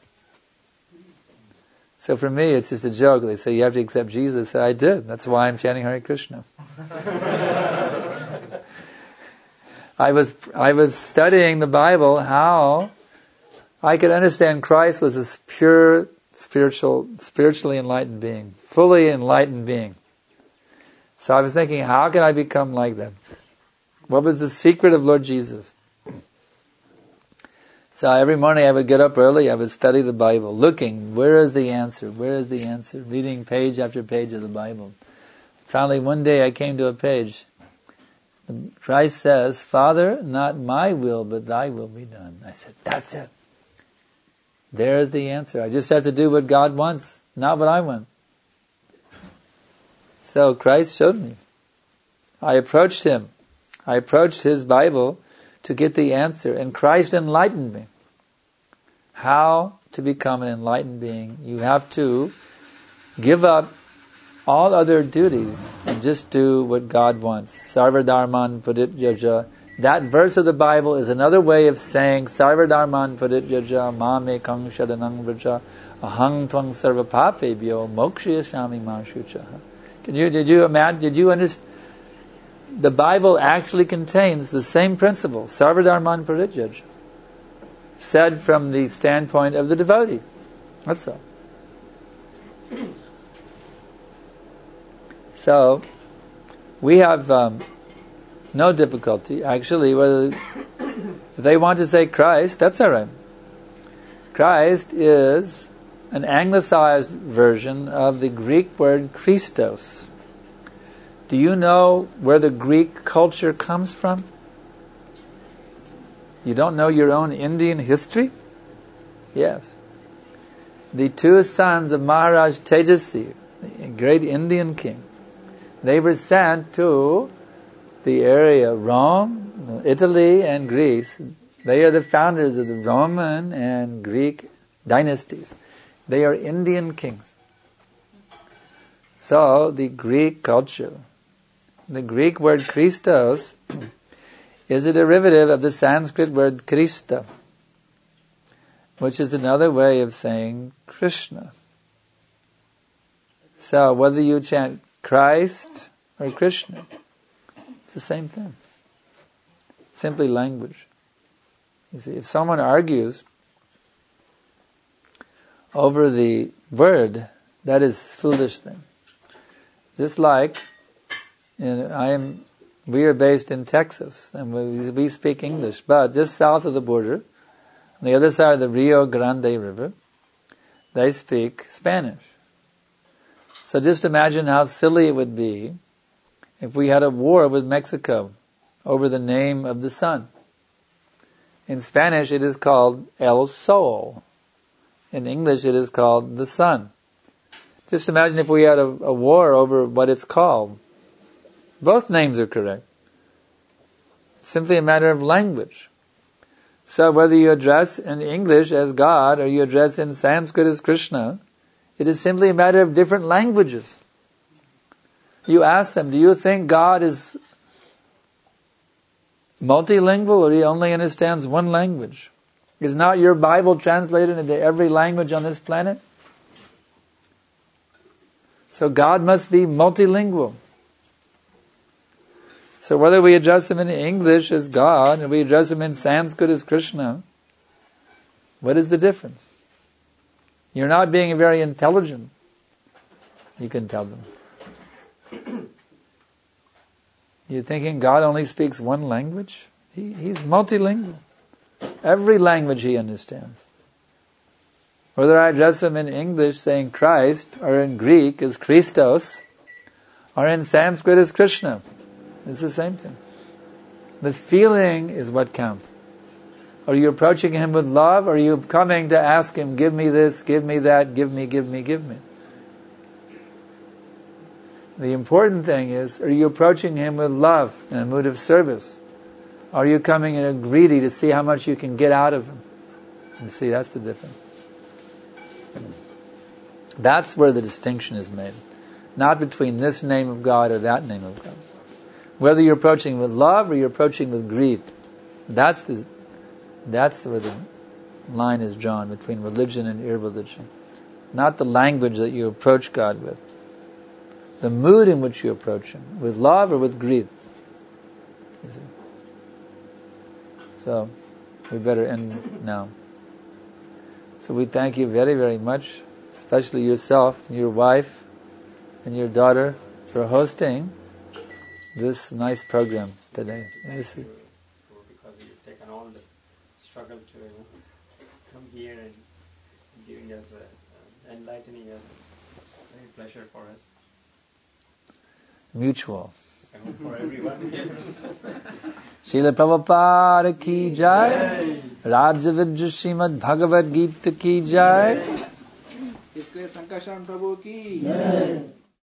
So for me, it's just a joke. They say, you have to accept Jesus. I said, I did. That's why I'm chanting Hare Krishna. I was studying the Bible, how I could understand Christ was a pure, spiritually enlightened being, fully enlightened being. So I was thinking, how can I become like that? What was the secret of Lord Jesus? So every morning I would get up early, I would study the Bible, looking, where is the answer, reading page after page of the Bible. Finally, one day I came to a page. Christ says, Father, not my will, but thy will be done. I said, that's it. There's the answer. I just have to do what God wants, not what I want. So Christ showed me. I approached Him. I approached His Bible to get the answer, and Christ enlightened me. How to become an enlightened being? You have to give up all other duties and just do what God wants. Sarva dharman parityaja. That verse of the Bible is another way of saying Sarva dharman parityaja mamekang sharanang vraja ahang tvang sarva papebhyo mokshayasami ma shuchaha. Did you understand? The Bible actually contains the same principle, Sarva dharman parityaja, said from the standpoint of the devotee. That's all. So, we have no difficulty. Actually, whether if they want to say Christ, that's all right. Christ is an anglicized version of the Greek word Christos. Do you know where the Greek culture comes from? You don't know your own Indian history? Yes. The two sons of Maharaj Tejasvi, the great Indian king, they were sent to the area, Rome, Italy, and Greece. They are the founders of the Roman and Greek dynasties. They are Indian kings. So, the Greek culture, the Greek word Christos is a derivative of the Sanskrit word Krishna, which is another way of saying Krishna. So, whether you chant Christ or Krishna, it's the same thing. Simply language. You see, if someone argues over the word, that is a foolish thing. Just like we are based in Texas, and we speak English, but just south of the border, on the other side of the Rio Grande River, they speak Spanish. So just imagine how silly it would be if we had a war with Mexico over the name of the sun. In Spanish it is called El Sol. In English it is called the sun. Just imagine if we had a war over what it's called. Both names are correct. Simply a matter of language. So whether you address in English as God or you address in Sanskrit as Krishna, it is simply a matter of different languages. You ask them, do you think God is multilingual or he only understands one language? Is not your Bible translated into every language on this planet? So God must be multilingual. So whether we address him in English as God or we address him in Sanskrit as Krishna, what is the difference? You're not being very intelligent. You can tell them. You're thinking God only speaks one language? He's multilingual. Every language he understands. Whether I address him in English saying Christ, or in Greek as Christos, or in Sanskrit as Krishna, it's the same thing. The feeling is what counts. Are you approaching him with love, or are you coming to ask him, give me this, give me that, give me, give me, give me? The important thing is, are you approaching him with love, in a mood of service? Are you coming in a greedy to see how much you can get out of him? And see, that's the difference. That's where the distinction is made. Not between this name of God or that name of God. Whether you're approaching with love or you're approaching with greed. That's where the line is drawn between religion and irreligion. Not the language that you approach God with. The mood in which you approach him. With love or with greed. You see? So, we better end now. So we thank you very, very much, especially yourself, and your wife, and your daughter, for hosting this nice program today. Because you've taken all the struggle to come here and giving us, enlightening us. Very pleasure for us. Mutual. I hope for everyone. Yes. Srila Prabhupada ki jai, Rajavidya Srimad Bhagavad Gita ki jai. Sankarshan Prabhu ki jai.